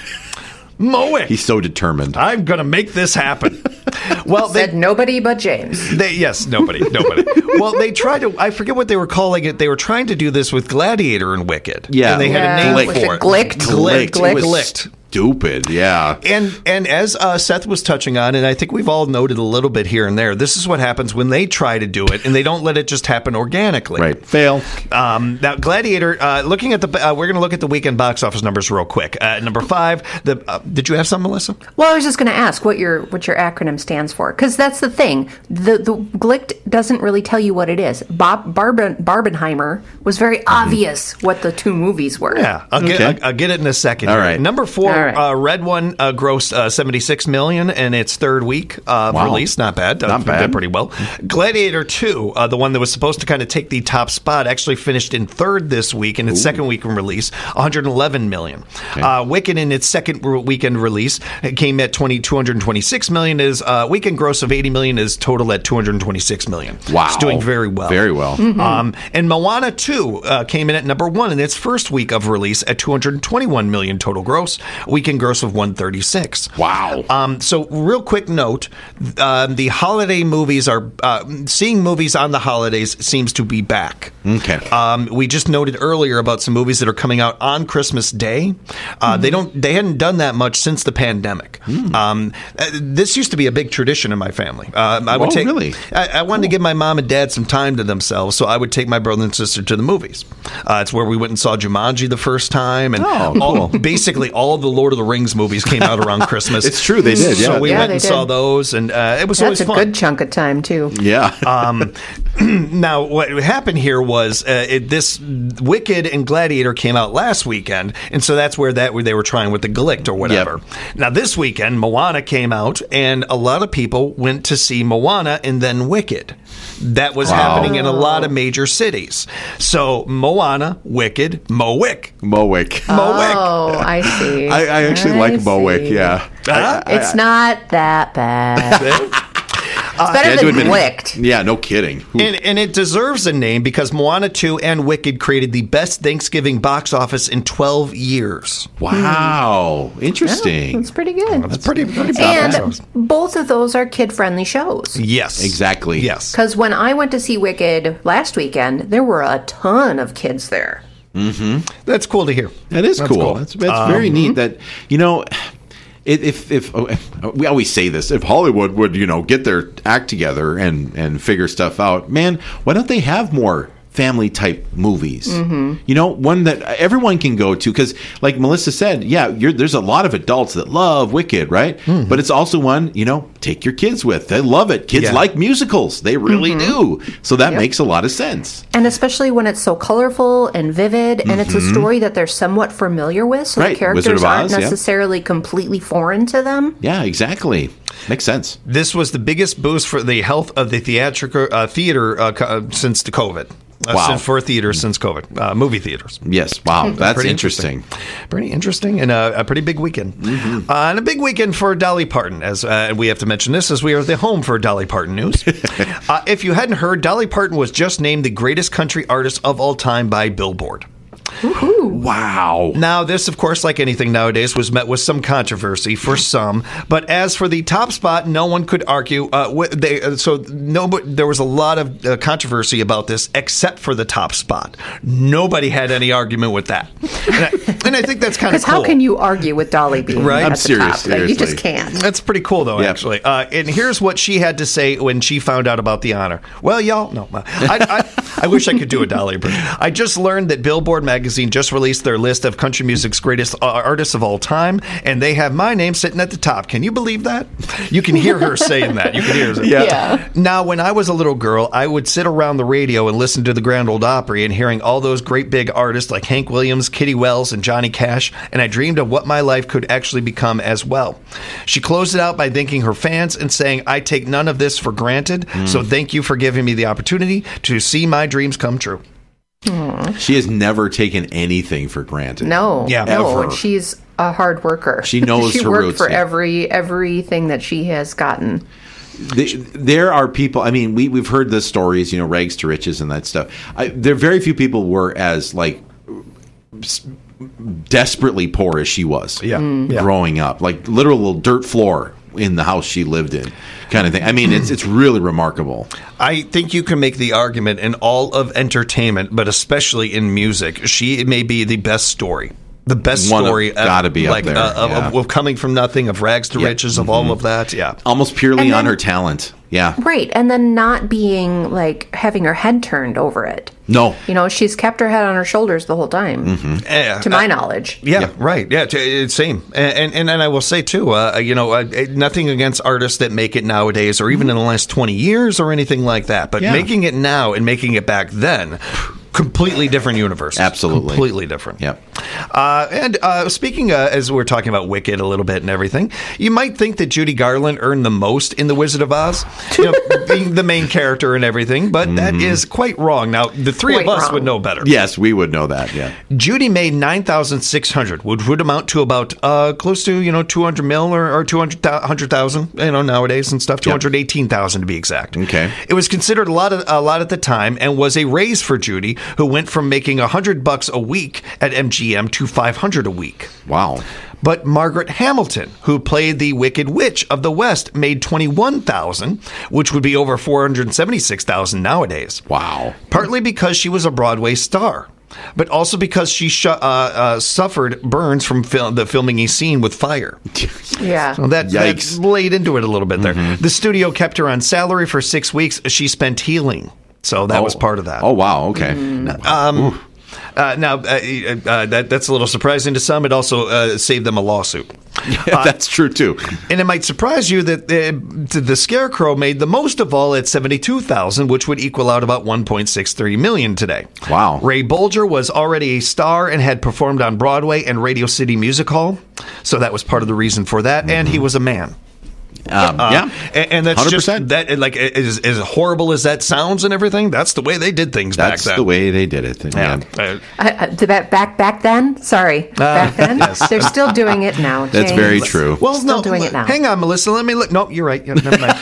Mowick. He's so determined. I'm going to make this happen. Well, Said they, nobody but James. They, yes, nobody, nobody. Well, they tried to, I forget what they were calling it. They were trying to do this with Gladiator and Wicked. Yeah. And they yeah. had a name Was for it it. Glicked? Glicked. Glicked. It was Glicked. Stupid, yeah. And and as uh, Seth was touching on, and I think we've all noted a little bit here and there, this is what happens when they try to do it, and they don't let it just happen organically. Right. Fail. Um, now, Gladiator, uh, looking at the, uh, we're going to look at the weekend box office numbers real quick. Uh, number five, the uh, did you have some, Melissa? Well, I was just going to ask what your what your acronym stands for, because that's the thing. The the Glicked doesn't really tell you what it is. Bob Barben, Barbenheimer was very mm-hmm. obvious what the two movies were. Yeah, I'll get, okay. I'll, I'll get it in a second. All here. right. Number four. All right. Uh, Red One uh, grossed uh, seventy-six million dollars in its third week of wow. release. Not bad. Not uh, bad. Did pretty well. Gladiator two, uh, the one that was supposed to kind of take the top spot, actually finished in third this week in its Ooh. second week in release, one hundred eleven million dollars. Okay. Uh, Wicked in its second re- weekend release it came at two hundred twenty-six million dollars. Is uh, weekend gross of eighty million dollars is total at two hundred twenty-six million dollars. Wow. It's doing very well. Very well. Mm-hmm. Um, and Moana two uh, came in at number one in its first week of release at two hundred twenty-one million dollars total gross. Weekend gross of one hundred thirty-six. Wow. Um, so, real quick note: uh, the holiday movies are uh, seeing movies on the holidays seems to be back. Okay. Um, we just noted earlier about some movies that are coming out on Christmas Day. Uh, mm-hmm. They don't. They hadn't done that much since the pandemic. Mm. Um, uh, this used to be a big tradition in my family. Uh, I would oh, take. Really? I, I wanted cool. to give my mom and dad some time to themselves, so I would take my brother and sister to the movies. Uh, it's where we went and saw Jumanji the first time, and oh, all, cool. basically all of the Lord of the Rings movies came out around Christmas. It's true, they did. Yeah. So we yeah, went and did. saw those, and uh, it was That's always a fun. good chunk of time too. Yeah. um, now, what happened here was uh, it, this Wicked and Gladiator came out last weekend, and so that's where that where they were trying with the Glicked or whatever. Yep. Now, this weekend, Moana came out, and a lot of people went to see Moana and then Wicked. That was wow. happening in a lot of major cities. So Moana, Wicked, Mowick. Mowick. Mowick. Oh, I see. I, I actually I like see. Mowick, yeah. Uh, I, I, it's not that bad. It's better yeah, than admit, Glicked. Yeah, no kidding. And, and it deserves a name because Moana two and Wicked created the best Thanksgiving box office in twelve years. Wow. Interesting. Yeah, that's pretty good. That's pretty, pretty And bad. both of those are kid-friendly shows. Yes. Exactly. Yes. Because when I went to see Wicked last weekend, there were a ton of kids there. Mm-hmm. That's cool to hear. That is that's cool. cool. That's, that's um, very neat that, you know... If, if if we always say this, if Hollywood would, you know, get their act together and, and figure stuff out, man, why don't they have more family type movies? Mm-hmm. You know, one that everyone can go to, because like Melissa said, yeah, you're, there's a lot of adults that love Wicked, right? Mm-hmm. But it's also one, you know, take your kids with. They love it. Kids yeah. like musicals. They really Mm-hmm. do. So that Yep. makes a lot of sense. And especially when it's so colorful and vivid, and it's a story that they're somewhat familiar with, so Right. the characters Wizard of aren't Oz, yeah. necessarily completely foreign to them. Yeah, exactly. Makes sense. This was the biggest boost for the health of the theatrical uh, theater uh, co- since the COVID. Uh, Wow. since, for theaters since COVID, uh, movie theaters. Yes. Wow. That's Pretty interesting. Pretty interesting, and a, a pretty big weekend. Mm-hmm. Uh, and a big weekend for Dolly Parton, as uh, we have to mention this, as we are the home for Dolly Parton news. uh, if you hadn't heard, Dolly Parton was just named the greatest country artist of all time by Billboard. Woo-hoo. Wow. Now, this, of course, like anything nowadays, was met with some controversy for some. But as for the top spot, no one could argue. Uh, with they, uh, so no, there was a lot of uh, controversy about this, except for the top spot. Nobody had any argument with that, and I, and I think that's kind of Because cool. how can you argue with Dolly being Right? at I'm the serious, top? Like, you seriously. just can't. That's pretty cool, though, Yep. actually. Uh, and here's what she had to say when she found out about the honor. Well, y'all, no. I, I, I wish I could do a Dolly, but I just learned that Billboard magazine magazine just released their list of country music's greatest uh, artists of all time, and they have my name sitting at the top. Can you believe that? You can hear her saying that. You can hear her. Yeah. yeah. Now, when I was a little girl, I would sit around the radio and listen to the Grand Ole Opry and hearing all those great big artists like Hank Williams, Kitty Wells, and Johnny Cash, and I dreamed of what my life could actually become as well. She closed it out by thanking her fans and saying, I take none of this for granted, mm. so thank you for giving me the opportunity to see my dreams come true. Aww. She has never taken anything for granted. No, yeah, no, ever. and she's a hard worker. She knows she her worked roots, for yeah. every everything that she has gotten. The, there are people. I mean, we we've heard the stories, you know, rags to riches and that stuff. I, there are very few people were as like desperately poor as she was. Yeah. Mm. growing up, like literal little dirt floor in the house she lived in, kind of thing. I mean, it's it's really remarkable. I think you can make the argument in all of entertainment, but especially in music, she may be the best story. The best One story, got to be like, up there. Uh, of, yeah. of, of coming from nothing, of rags to yeah. riches, of mm-hmm. all of that. Yeah, almost purely then, on her talent. Yeah, right, and then not being like having her head turned over it. No, you know, she's kept her head on her shoulders the whole time, mm-hmm. uh, to my uh, knowledge. Yeah, yeah, right. Yeah, t- same. And, and and I will say too, uh, you know, uh, nothing against artists that make it nowadays, or even in the last twenty years, or anything like that. But yeah. making it now and making it back then. Completely different universe. Absolutely. Completely different. Yep. Uh, and uh, speaking, uh, as we're talking about Wicked a little bit and everything, you might think that Judy Garland earned the most in The Wizard of Oz, you know, being the main character and everything, but mm-hmm. that is quite wrong. Now, the three quite of us wrong. would know better. Yes, we would know that, yeah. Judy made nine thousand six hundred, which would amount to about uh, close to, you know, two hundred mil or, or two hundred thousand, you know, nowadays and stuff, two hundred eighteen thousand to be exact. Okay. It was considered a lot, of, a lot at the time and was a raise for Judy, who went from making Making one hundred bucks a week at M G M to five hundred a week. Wow. But Margaret Hamilton, who played the Wicked Witch of the West, made twenty-one thousand, which would be over four hundred seventy-six thousand nowadays. Wow. Partly because she was a Broadway star, but also because she sh- uh, uh, suffered burns from fil- the filming a scene with fire. Yeah. So that, that laid into it a little bit there. Mm-hmm. The studio kept her on salary for six weeks. She spent healing. So that oh. was part of that. Oh, wow. Okay. Mm. Um, uh, now, uh, uh, that, that's a little surprising to some. It also uh, saved them a lawsuit. Yeah, uh, that's true, too. And it might surprise you that the, the Scarecrow made the most of all at seventy-two thousand dollars, which would equal out about one point six three million dollars today. Wow. Ray Bolger was already a star and had performed on Broadway and Radio City Music Hall. So that was part of the reason for that. Mm-hmm. And he was a man. Um, uh, yeah, and, and that's one hundred percent. just that. Like as, as horrible as that sounds and everything, that's the way they did things that's back then. That's the way they did it. Yeah. Uh, uh, back back back then. Sorry, uh, back then. Yes. They're still doing it now. That's James. very true. Well, still no, doing it now. Hang on, Melissa. Let me look. No, you're right. Yeah, never mind.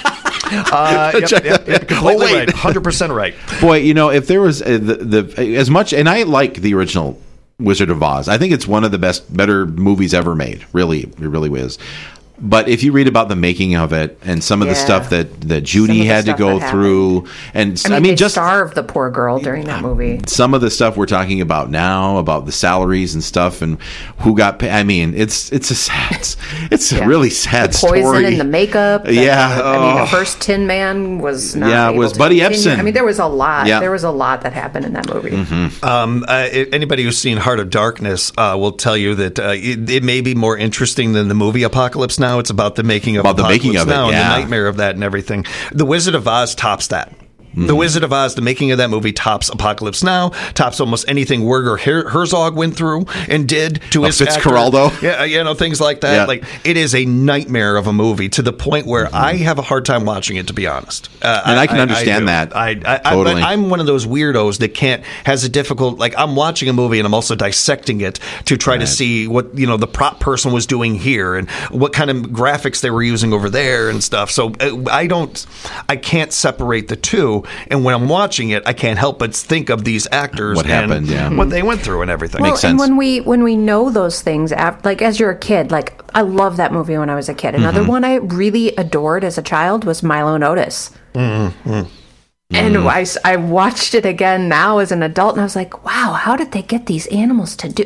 Uh, yep, yep, yep, completely oh, right. one hundred percent right. Boy, you know, if there was uh, the, the as much, and I like the original Wizard of Oz. I think it's one of the best, better movies ever made. Really, it really is. But if you read about the making of it and some of yeah. the stuff that, that Judy had to go through, and I mean, I mean they just starved the poor girl during that movie. Some of the stuff we're talking about now, about the salaries and stuff, and who got paid. I mean, it's it's a sad, it's yeah. a really sad the poison story. and the makeup. And, yeah, I mean, oh. the first Tin Man was not yeah, it able was to Buddy continue. Ebsen. I mean, there was a lot. Yeah. There was a lot that happened in that movie. Mm-hmm. Um, uh, anybody who's seen Heart of Darkness uh, will tell you that uh, it, it may be more interesting than the movie Apocalypse Now. It's about the making of about the making of it, Now yeah. and the nightmare of that and everything. The Wizard of Oz tops that. Mm-hmm. The Wizard of Oz, the making of that movie, tops Apocalypse Now, tops almost anything Werner Her- Herzog went through and did to oh, his Fitzcarraldo. actor. Yeah, you know, things like that. Yeah. Like it is a nightmare of a movie to the point where mm-hmm. I have a hard time watching it, to be honest. Uh, and I, I can understand I that. I, I, totally. I, I'm one of those weirdos that can't has a difficult. Like I'm watching a movie and I'm also dissecting it to try right. to see what you know the prop person was doing here and what kind of graphics they were using over there and stuff. So I don't, I can't separate the two. And when I'm watching it, I can't help but think of these actors what and happened, yeah. what they went through and everything. Well, Makes sense. and when we when we know those things, like as you're a kid, like I love that movie when I was a kid. Another mm-hmm. one I really adored as a child was Milo and Otis. Mm-hmm. And I, I watched it again now as an adult, and I was like, wow, how did they get these animals to do?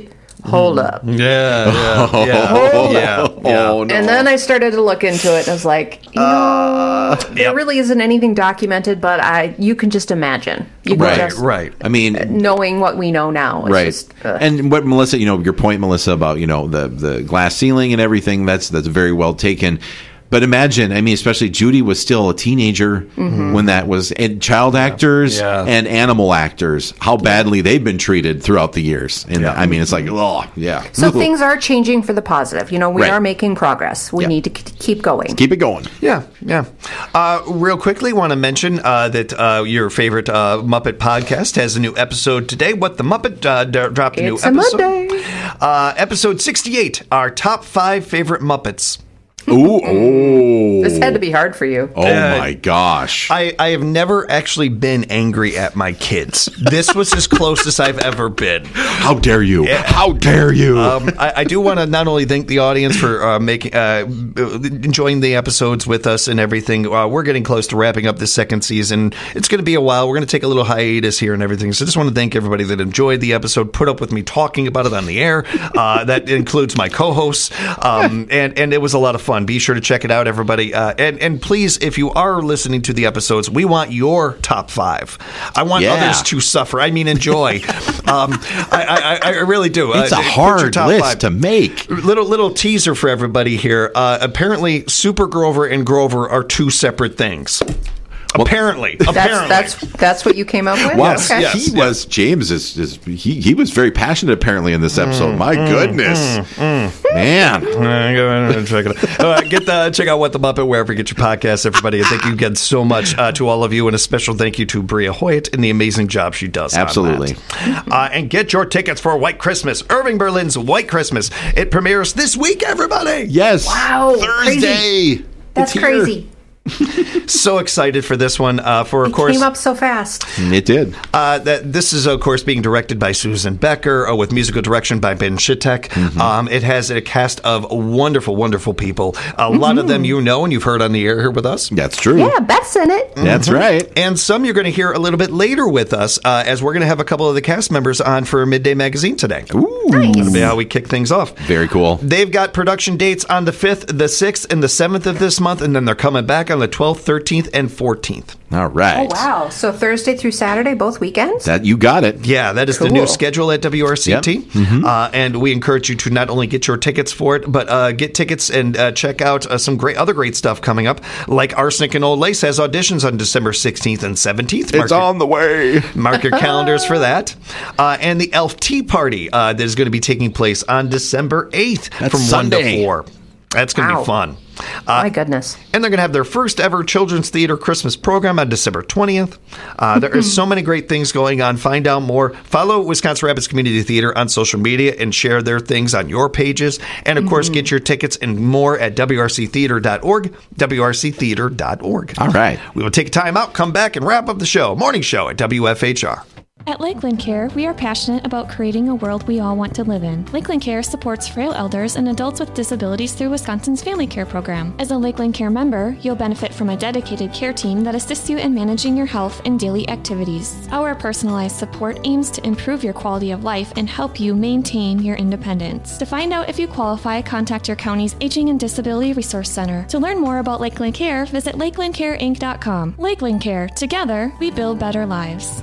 hold up. Yeah, yeah, Oh, yeah, Hold yeah, up. yeah. Oh, no. And then I started to look into it, and I was like, you know, there yep. really isn't anything documented, but I you can just imagine. You can Right, just, right. I mean, knowing what we know now. It's right. Just, uh, and what Melissa, you know, your point, Melissa, about, you know, the, the glass ceiling and everything, that's that's very well taken. But imagine, I mean, especially Judy was still a teenager Mhm. when that was, and child actors Yeah. and animal actors, how badly they've been treated throughout the years. And I mean, it's like, oh, yeah. so things are changing for the positive. You know, we Right. are making progress. We Yeah. need to k- keep going. Keep it going. Yeah, yeah. Uh, real quickly, want to mention uh, that uh, your favorite uh, Muppet podcast has a new episode today. What the Muppet uh, d- dropped a new It's a episode. Monday. Uh, episode sixty-eight, our top five favorite Muppets. Ooh, oh. This had to be hard for you. Oh, Uh, my gosh. I, I have never actually been angry at my kids. This was as close as I've ever been. How dare you? How dare you? Um, I, I do want to not only thank the audience for uh, making uh, enjoying the episodes with us and everything. Uh, we're getting close to wrapping up the second season. It's going to be a while. We're going to take a little hiatus here and everything. So I just want to thank everybody that enjoyed the episode, put up with me talking about it on the air. Uh, that includes my co-hosts, um, and and it was a lot of fun. Be sure to check it out, everybody. Uh, and and please, if you are listening to the episodes, we want your top five. I want Yeah. others to suffer. I mean, enjoy. um, I, I I really do. It's Uh, a put your hard top list five. to make. Little little teaser for everybody here. Uh, apparently, Super Grover and Grover are two separate things. Apparently, That's, apparently. that's that's what you came up with. Wow, Yes, Okay. yes. he was James is, is he he was very passionate apparently in this episode. My goodness, man! Uh, go ahead and check it out. Uh, get the check out What the Muppet wherever you get your podcasts, everybody. And thank you again so much uh, to all of you, and a special thank you to Bria Hoyt and the amazing job she does. on Absolutely. that. Uh, and get your tickets for White Christmas, Irving Berlin's White Christmas. It premieres this week, everybody. Yes, Wow, Thursday. crazy. That's It's here. crazy. So excited for this one. Uh, for of It course. came up so fast. It did. Uh, that this is, of course, being directed by Susan Becker uh, with musical direction by Ben Shitek. Mm-hmm. Um, it has a cast of wonderful, wonderful people. A lot of them you know and you've heard on the air here with us. That's true. Yeah, Beth's in it. That's Mhm. right. And some you're going to hear a little bit later with us, uh, as we're going to have a couple of the cast members on for Midday Magazine today. Ooh, That'll be how we kick things off. very cool. They've got production dates on the fifth, the sixth, and the seventh of this month, and then they're coming back on the twelfth, thirteenth, and fourteenth. All right. Oh, wow. So Thursday through Saturday, both weekends? That you got it. Yeah, that is the Cool. new schedule at W R C T. Yep. Mm-hmm. Uh, and we encourage you to not only get your tickets for it, but uh, get tickets and uh, check out uh, some great other great stuff coming up. Like Arsenic and Old Lace has auditions on December sixteenth and seventeenth. Mark It's your- on the way. Mark your calendars for that. Uh, and the Elf Tea Party uh, that is going to be taking place on December eighth That's from Sunday. one to four. That's going to Wow. be fun. Uh, My goodness. And they're going to have their first ever children's theater Christmas program on December twentieth. Uh, there is so many great things going on. Find out more. Follow Wisconsin Rapids Community Theater on social media and share their things on your pages. And of course, get your tickets and more at W R C theater dot org, W R C theater dot org. All right. We will take a time out, come back, and wrap up the show. Morning show at W F H R. At Lakeland Care, we are passionate about creating a world we all want to live in. Lakeland Care supports frail elders and adults with disabilities through Wisconsin's Family Care program. As a Lakeland Care member, you'll benefit from a dedicated care team that assists you in managing your health and daily activities. Our personalized support aims to improve your quality of life and help you maintain your independence. To find out if you qualify, contact your county's Aging and Disability Resource Center. To learn more about Lakeland Care, visit lakeland care inc dot com. Lakeland Care. Together, we build better lives.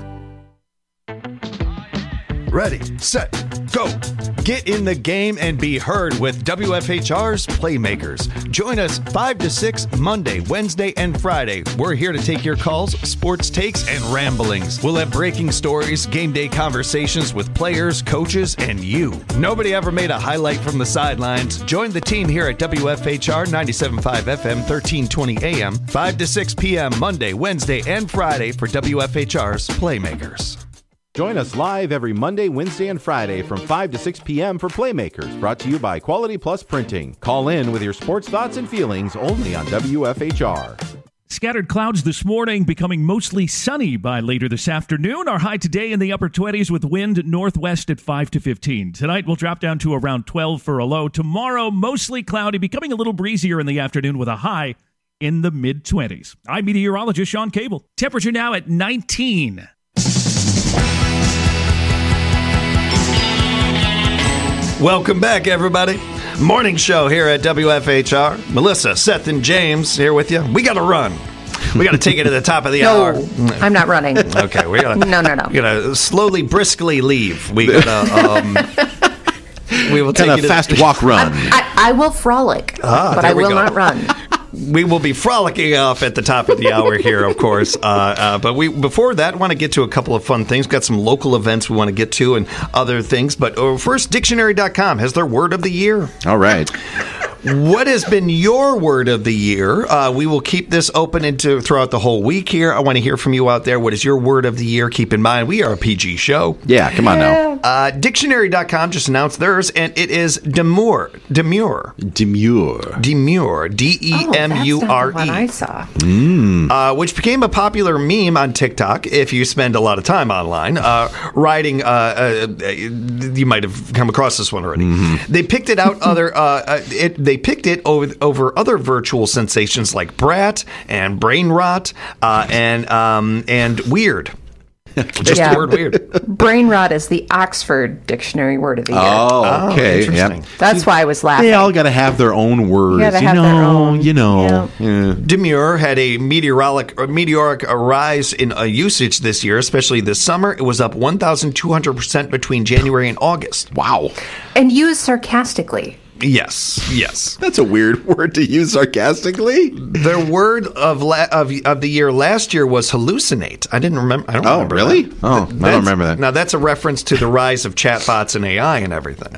Ready, set, go. Get in the game and be heard with W F H R's Playmakers. Join us five to six Monday, Wednesday, and Friday. We're here to take your calls, sports takes, and ramblings. We'll have breaking stories, game day conversations with players, coaches, and you. Nobody ever made a highlight from the sidelines. Join the team here at W F H R ninety-seven point five F M, thirteen twenty A M, five to six P M Monday, Wednesday, and Friday for W F H R's Playmakers. Join us live every Monday, Wednesday, and Friday from five to six p.m. for Playmakers, brought to you by Quality Plus Printing. Call in with your sports thoughts and feelings only on W F H R. Scattered clouds this morning, becoming mostly sunny by later this afternoon. Our high today in the upper twenties with wind northwest at five to fifteen. Tonight we'll drop down to around twelve for a low. Tomorrow, mostly cloudy, becoming a little breezier in the afternoon with a high in the mid-twenties. I'm meteorologist Sean Cable. Temperature now at nineteen. Welcome back, everybody. Morning show here at W F H R. Melissa, Seth, and James here with you. We got to run. We got to take it to the top of the no, hour. I'm not running. Okay, we got to. No, no, no. We got to slowly, briskly leave. We got to. Um, we will take kind of fast the, walk run. I, I will frolic, ah, but I will not run. We will be frolicking off at the top of the hour here, of course. Uh, uh, but we before that, want to get to a couple of fun things. Got some local events we want to get to and other things. But uh, first, dictionary dot com has their word of the year. All right. What has been your word of the year? Uh, we will keep this open into throughout the whole week here. I want to hear from you out there. What is your word of the year? Keep in mind, we are a P G show. Yeah, come on now. Uh, dictionary dot com just announced theirs, and it is demure. Demure. Demure. Demure. D E M U R E. Oh, that's not the one I saw. Mm. Uh, which became a popular meme on TikTok if you spend a lot of time online. Uh, writing, uh, uh, you might have come across this one already. Mm-hmm. They picked it out other, uh, it, they picked it over, over other virtual sensations like brat and brain rot uh, and, um, and weird. Just yeah. the word weird. Brain rot is the Oxford Dictionary word of the year. Oh, okay. Oh, yep. That's why I was laughing. They all got to have their own words. You, gotta you have know, their own. you know. Yeah. Yeah. Demure had a meteoric, a meteoric rise in uh, usage this year, especially this summer. It was up one thousand two hundred percent between January and August. Wow. And used sarcastically. Yes, yes. That's a weird word to use sarcastically. Their word of la- of of the year last year was hallucinate. I didn't remember. I don't oh, remember. really? That. Oh, That's, I don't remember that. Now that's a reference to the rise of chatbots and A I and everything.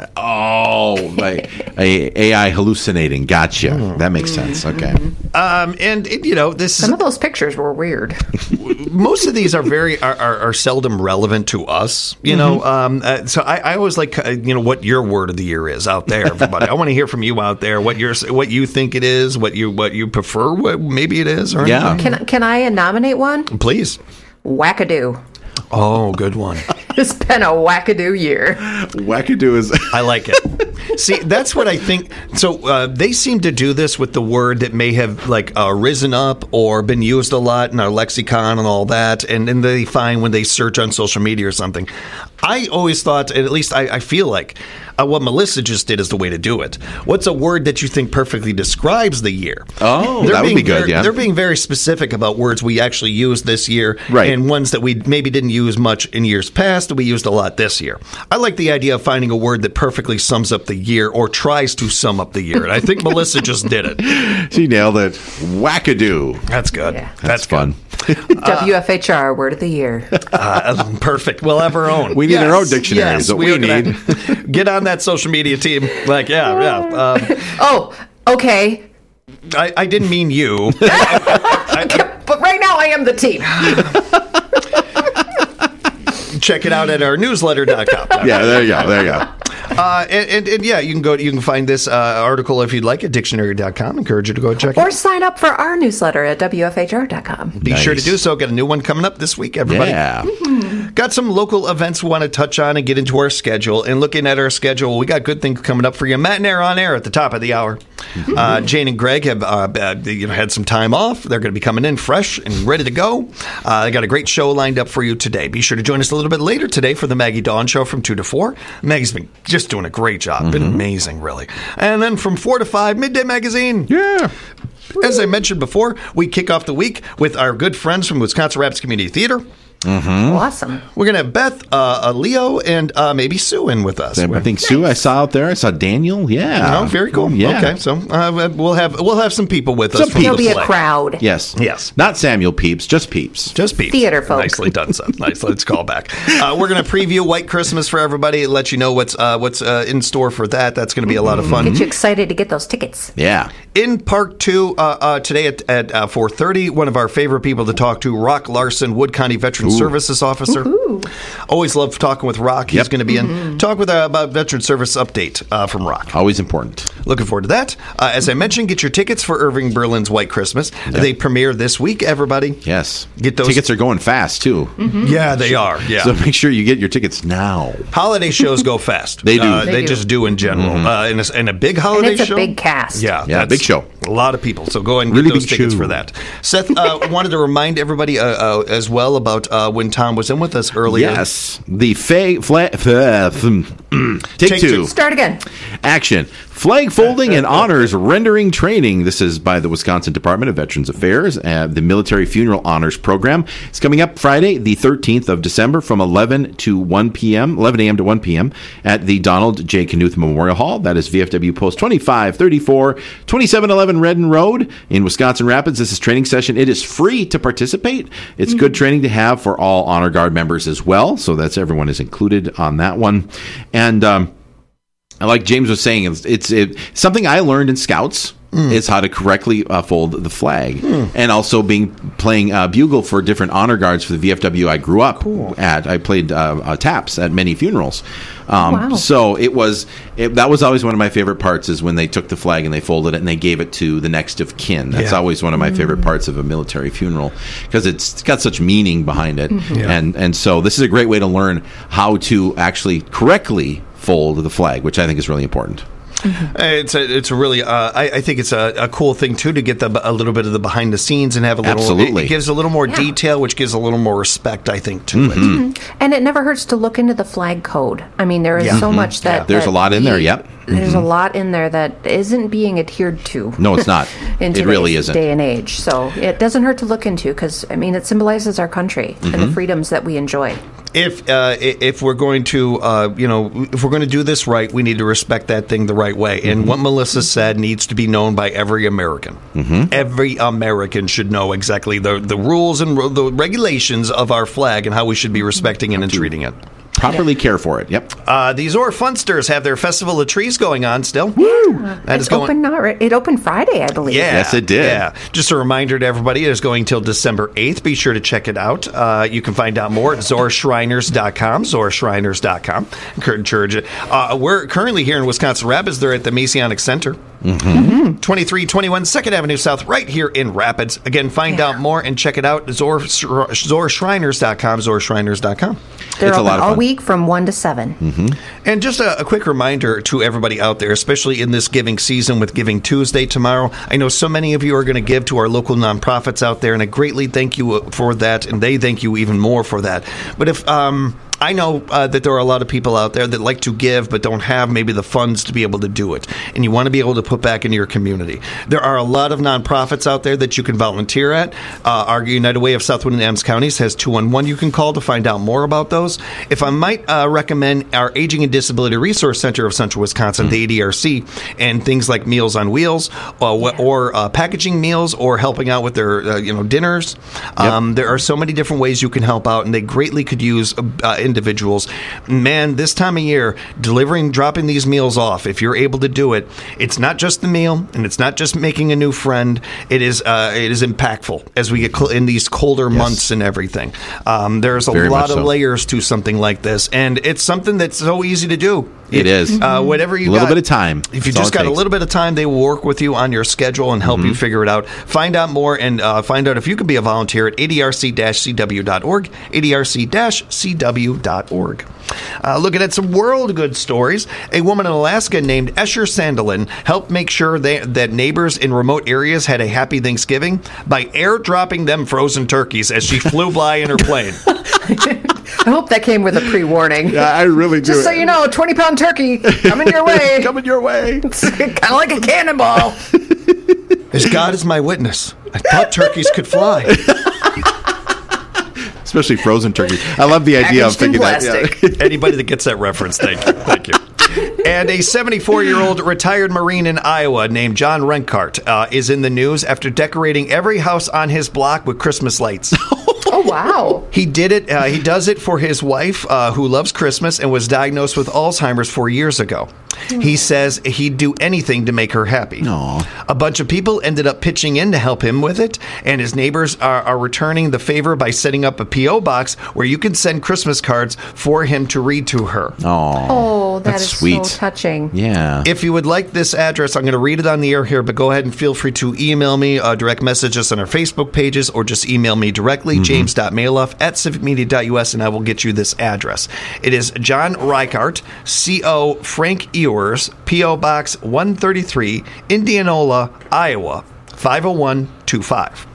Oh, my, a, AI hallucinating. Gotcha. Mm. That makes sense. Okay. Um, and it, you know, this some is, of those pictures were weird. Most of these are very are, are, are seldom relevant to us. You mm-hmm. know, um, uh, so I, I always like uh, you know what your word of the year is out there, everybody. I want to hear from you out there what you're what you think it is, what you what you prefer, what maybe it is. Or yeah. anything. Can can I nominate one? Please. Wackadoo. Oh, good one. It's been a wackadoo year. Wackadoo is. I like it. See, that's what I think. So uh, they seem to do this with the word that may have like uh, risen up or been used a lot in our lexicon and all that, and then they find when they search on social media or something. I always thought, and at least I, I feel like, uh, what Melissa just did is the way to do it. What's a word that you think perfectly describes the year? Oh, they're that would be good, very, yeah. They're being very specific about words we actually used this year, right. and ones that we maybe didn't use much in years past that we used a lot this year. I like the idea of finding a word that perfectly sums up the year or tries to sum up the year, and I think Melissa just did it. She nailed it. Wackadoo. That's good. Yeah. That's, That's fun. W F H R word of the year. Uh, perfect. We'll have our own. We need yes, our own dictionary. Yes, is what we, we are gonna need. Get on that social media team. Like, yeah, yeah. Um, oh, okay. I, I didn't mean you. I, I, but right now I am the team. Check it out at our newsletter dot com. Yeah, there you go. There you go. Uh, and, and, and yeah, you can go. You can find this uh, article if you'd like at dictionary dot com. Encourage you to go check it or out. sign up for our newsletter at W F H R dot com. Be Nice. sure to do so. Got a new one coming up this week, everybody. Yeah. Mm-hmm. Got some local events we want to touch on and get into our schedule. And looking at our schedule, we got good things coming up for you. Matt and Air on air at the top of the hour. Mm-hmm. Uh, Jane and Greg have uh, uh, you know had some time off. They're going to be coming in fresh and ready to go. Uh, they got a great show lined up for you today. Be sure to join us a little bit later today for the Maggie Dawn Show from two to four. Maggie's been just doing a great job. Mm-hmm. Been amazing, really. And then from four to five, Midday Magazine. Yeah. As I mentioned before, we kick off the week with our good friends from Wisconsin Rapids Community Theater. Mm-hmm. Awesome. We're going to have Beth, uh, uh, Leo, and uh, maybe Sue in with us. I think nice. Sue I saw out there. I saw Daniel. Yeah. Oh, very cool. Yeah. Okay, so uh, we'll have we'll have some people with some us. There'll be play. a crowd. Yes. Yes. Not Samuel Peeps, just Peeps. Just Peeps. Theater folks. Nicely done, Seth. Nice. Let's call back. Uh, we're going to preview White Christmas for everybody and let you know what's uh, what's uh, in store for that. That's going to be a lot of fun. Get you excited to get those tickets. Yeah. In Park two, uh, uh, today at, at uh, four thirty, one of our favorite people to talk to, Rock Larson, Wood County Veteran Ooh. Services Officer. Woo-hoo. Always love talking with Rock. He's Yep. going to be Mm-hmm. in. Talk with uh, about Veteran Service update uh, from Rock. Always important. Looking forward to that. Uh, as I mentioned, get your tickets for Irving Berlin's White Christmas. Yep. They premiere this week, everybody. Yes. Get those. Tickets are going fast, too. Mm-hmm. Yeah, they are. Yeah. So make sure you get your tickets now. Holiday shows go fast. They do. Uh, They they do. just do in general. Mm-hmm. Uh, and, a, and a big holiday And it's a show. big cast. Yeah, Yeah, that's big show. A lot of people. So go ahead and Really get those big tickets show. for that. Seth uh, wanted to remind everybody uh, uh, as well about uh, uh, when Tom was in with us earlier. Yes. The fa- fla- f- Take, Take two. two. Start again. Action. Flag folding and honors rendering training. This is by the Wisconsin Department of Veterans Affairs. Uh, the Military Funeral Honors Program. It's coming up Friday, the thirteenth of December from eleven to one p.m., eleven a.m. to one p.m. at the Donald J. Knuth Memorial Hall. That is V F W Post twenty-five thirty-four, twenty-seven eleven Redden Road in Wisconsin Rapids. This is training session. It is free to participate. It's mm-hmm. good training to have for all Honor Guard members as well. So that's everyone is included on that one. And um, like James was saying, it's, it's it, something I learned in Scouts. Mm. Is how to correctly uh, fold the flag, mm. and also being playing uh, bugle for different honor guards for the V F W I grew up cool. at. I played uh, uh, taps at many funerals, um, wow. so it was it, that was always one of my favorite parts is when they took the flag and they folded it and they gave it to the next of kin. That's yeah. always one of my mm. favorite parts of a military funeral because it's got such meaning behind it, mm-hmm. yeah. and and so this is a great way to learn how to actually correctly fold the flag, which I think is really important. Mm-hmm. It's a, it's a really, uh, I, I think it's a, a cool thing too to get the, a little bit of the behind the scenes and have a little. Absolutely. It, it gives a little more yeah. detail, which gives a little more respect, I think, to mm-hmm. it. Mm-hmm. And it never hurts to look into the flag code. I mean, there is yeah. so mm-hmm. much that yeah. there's that a lot in there. Yep. There's mm-hmm. a lot in there that isn't being adhered to. No, it's not. in it really isn't. Day and age, so it doesn't hurt to look into because I mean, it symbolizes our country mm-hmm. and the freedoms that we enjoy. If uh, if we're going to, uh, you know, if we're going to do this right, we need to respect that thing the right way. And mm-hmm. what Melissa said needs to be known by every American. Mm-hmm. Every American should know exactly the the rules and the regulations of our flag and how we should be respecting it and treating it. Properly care for it. Yep. Uh, the Zor Funsters have their Festival of Trees going on still. Woo! That it's is going. Open not right. It opened Friday, I believe. Yeah, yes, it did. Yeah. Just a reminder to everybody, it is going till December eighth. Be sure to check it out. Uh, you can find out more at zor shriners dot com. zor shriners dot com. Encourage it. Uh, we're currently here in Wisconsin Rapids. They're at the Masonic Center. Mm-hmm. Mm-hmm. twenty-three twenty-one second Avenue South, right here in Rapids. Again, find yeah. out more and check it out. Zor, zor shriners dot com. zor shriners dot com. They're it's open a lot of all fun. week from one to seven. Mm-hmm. And just a, a quick reminder to everybody out there, especially in this giving season with Giving Tuesday tomorrow. I know so many of you are going to give to our local nonprofits out there, and I greatly thank you for that, and they thank you even more for that. But if um, I know uh, that there are a lot of people out there that like to give but don't have maybe the funds to be able to do it, and you want to be able to put back into your community. There are a lot of nonprofits out there that you can volunteer at. Uh, our United Way of Southwood and Adams Counties has two one one you can call to find out more about those. If I might uh, recommend our Aging and Disability Resource Center of Central Wisconsin, mm-hmm. the A D R C, and things like Meals on Wheels, uh, yeah. or uh, packaging meals, or helping out with their uh, you know dinners. Yep. Um, there are so many different ways you can help out, and they greatly could use uh, individuals. Man, this time of year, delivering, dropping these meals off, if you're able to do it, it's not just the meal, and it's not just making a new friend. It is uh, it is impactful as we get cl- in these colder yes. months and everything. Um, there's a Very lot of so. layers to something like this, and it's something that's so easy to do. It, it is. Uh, whatever you a little got, bit of time. If you That's just got a little bit of time, they will work with you on your schedule and help mm-hmm. you figure it out. Find out more and uh, find out if you can be a volunteer at A D R C C W dot org, A D R C C W dot org. Uh, looking at some world good stories, a woman in Alaska named Escher Sandelin helped make sure they, that neighbors in remote areas had a happy Thanksgiving by airdropping them frozen turkeys as she flew by in her plane. I hope that came with a pre-warning. Yeah, I really do. Just so you know, twenty-pound turkey coming your way. Coming your way. It's kind of like a cannonball. As God is my witness, I thought turkeys could fly. Especially frozen turkeys. I love the idea Packaged of thinking that. Yeah. Anybody that gets that reference, thank you. Thank you. And a seventy-four-year-old retired Marine in Iowa named John Renkart uh, is in the news after decorating every house on his block with Christmas lights. Oh, wow. He did it. Uh, he does it for his wife, uh, who loves Christmas and was diagnosed with Alzheimer's four years ago. He says he'd do anything to make her happy. Aww. A bunch of people ended up pitching in to help him with it, and his neighbors are, are returning the favor by setting up a P O box where you can send Christmas cards for him to read to her. Aww. Oh, that That's is sweet. so touching. Yeah. If you would like this address, I'm going to read it on the air here, but go ahead and feel free to email me, uh, direct message us on our Facebook pages, or just email me directly, mm-hmm. james dot mailoff at civic media dot u s, and I will get you this address. It is John Renkart, C O Frank Ewers, P O Box one thirty-three, Indianola, Iowa, five oh one two five.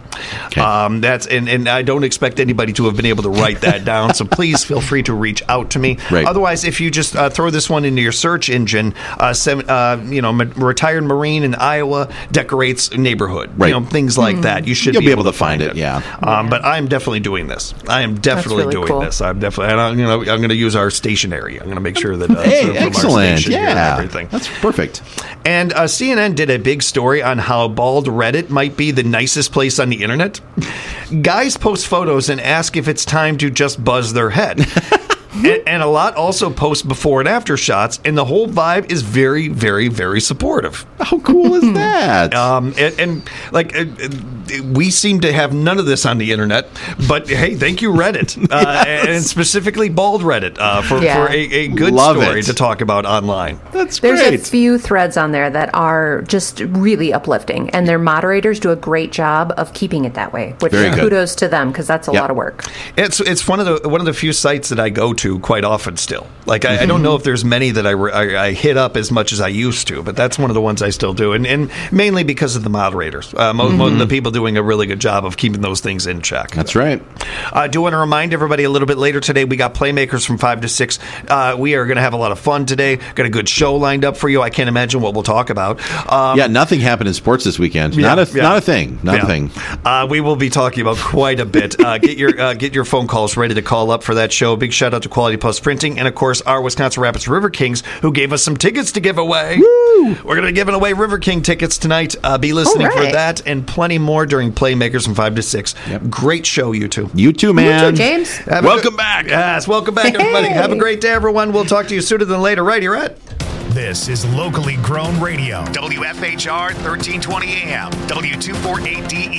Okay. Um, that's and, and I don't expect anybody to have been able to write that down, so please feel free to reach out to me. Right. Otherwise, if you just uh, throw this one into your search engine, uh, seven, uh, you know, retired Marine in Iowa decorates neighborhood, right. you know, things like mm. that. You should You'll be, be able, able to find it. it. Yeah. Um, yeah. But I'm definitely doing this. I am definitely really doing cool. this. I'm definitely, and I'm, you know, I'm going to use our station area. I'm going to make sure that uh, hey, excellent, yeah, everything. That's perfect. And uh, C N N did a big story on how bald Reddit might be the nicest place on the internet. Guys post photos and ask if it's time to just buzz their head. and, and a lot also post before and after shots, and the whole vibe is very, very, very supportive. How cool is that? um, and, and like, uh, we seem to have none of this on the internet, but hey, thank you, Reddit, uh, yes. and specifically Bald Reddit uh, for, yeah. for a, a good Love story it. to talk about online. That's There's great. a few threads on there that are just really uplifting, and their moderators do a great job of keeping it that way. Which Very good. kudos to them, because that's a Yep. lot of work. It's it's one of the one of the few sites that I go to quite often still. Like I, mm-hmm. I don't know if there's many that I, I, I hit up as much as I used to, but that's one of the ones I still do, and, and mainly because of the moderators. Uh, most, Mm-hmm. most of the people doing a really good job of keeping those things in check. That's right. I uh, do want to remind everybody a little bit later today, we got Playmakers from five to six. Uh, we are going to have a lot of fun today. Got a good show lined up for you. I can't imagine what we'll talk about. Um, yeah, nothing happened in sports this weekend. Yeah, not a yeah. not a thing. Not yeah. a thing. Uh, we will be talking about quite a bit. Uh, get your uh, get your phone calls ready to call up for that show. Big shout out to Quality Plus Printing, and of course our Wisconsin Rapids River Kings, who gave us some tickets to give away. Woo! We're going to be giving away River King tickets tonight. Uh, be listening All right. for that and plenty more during Playmakers from five to six. Yep. Great show, you two. You too, man. You too, James. Have a welcome good- back. Yes, welcome back, everybody. Hey. Have a great day, everyone. We'll talk to you sooner than later, right here at This is locally grown radio. W F H R thirteen twenty A M. W two forty-eight D E.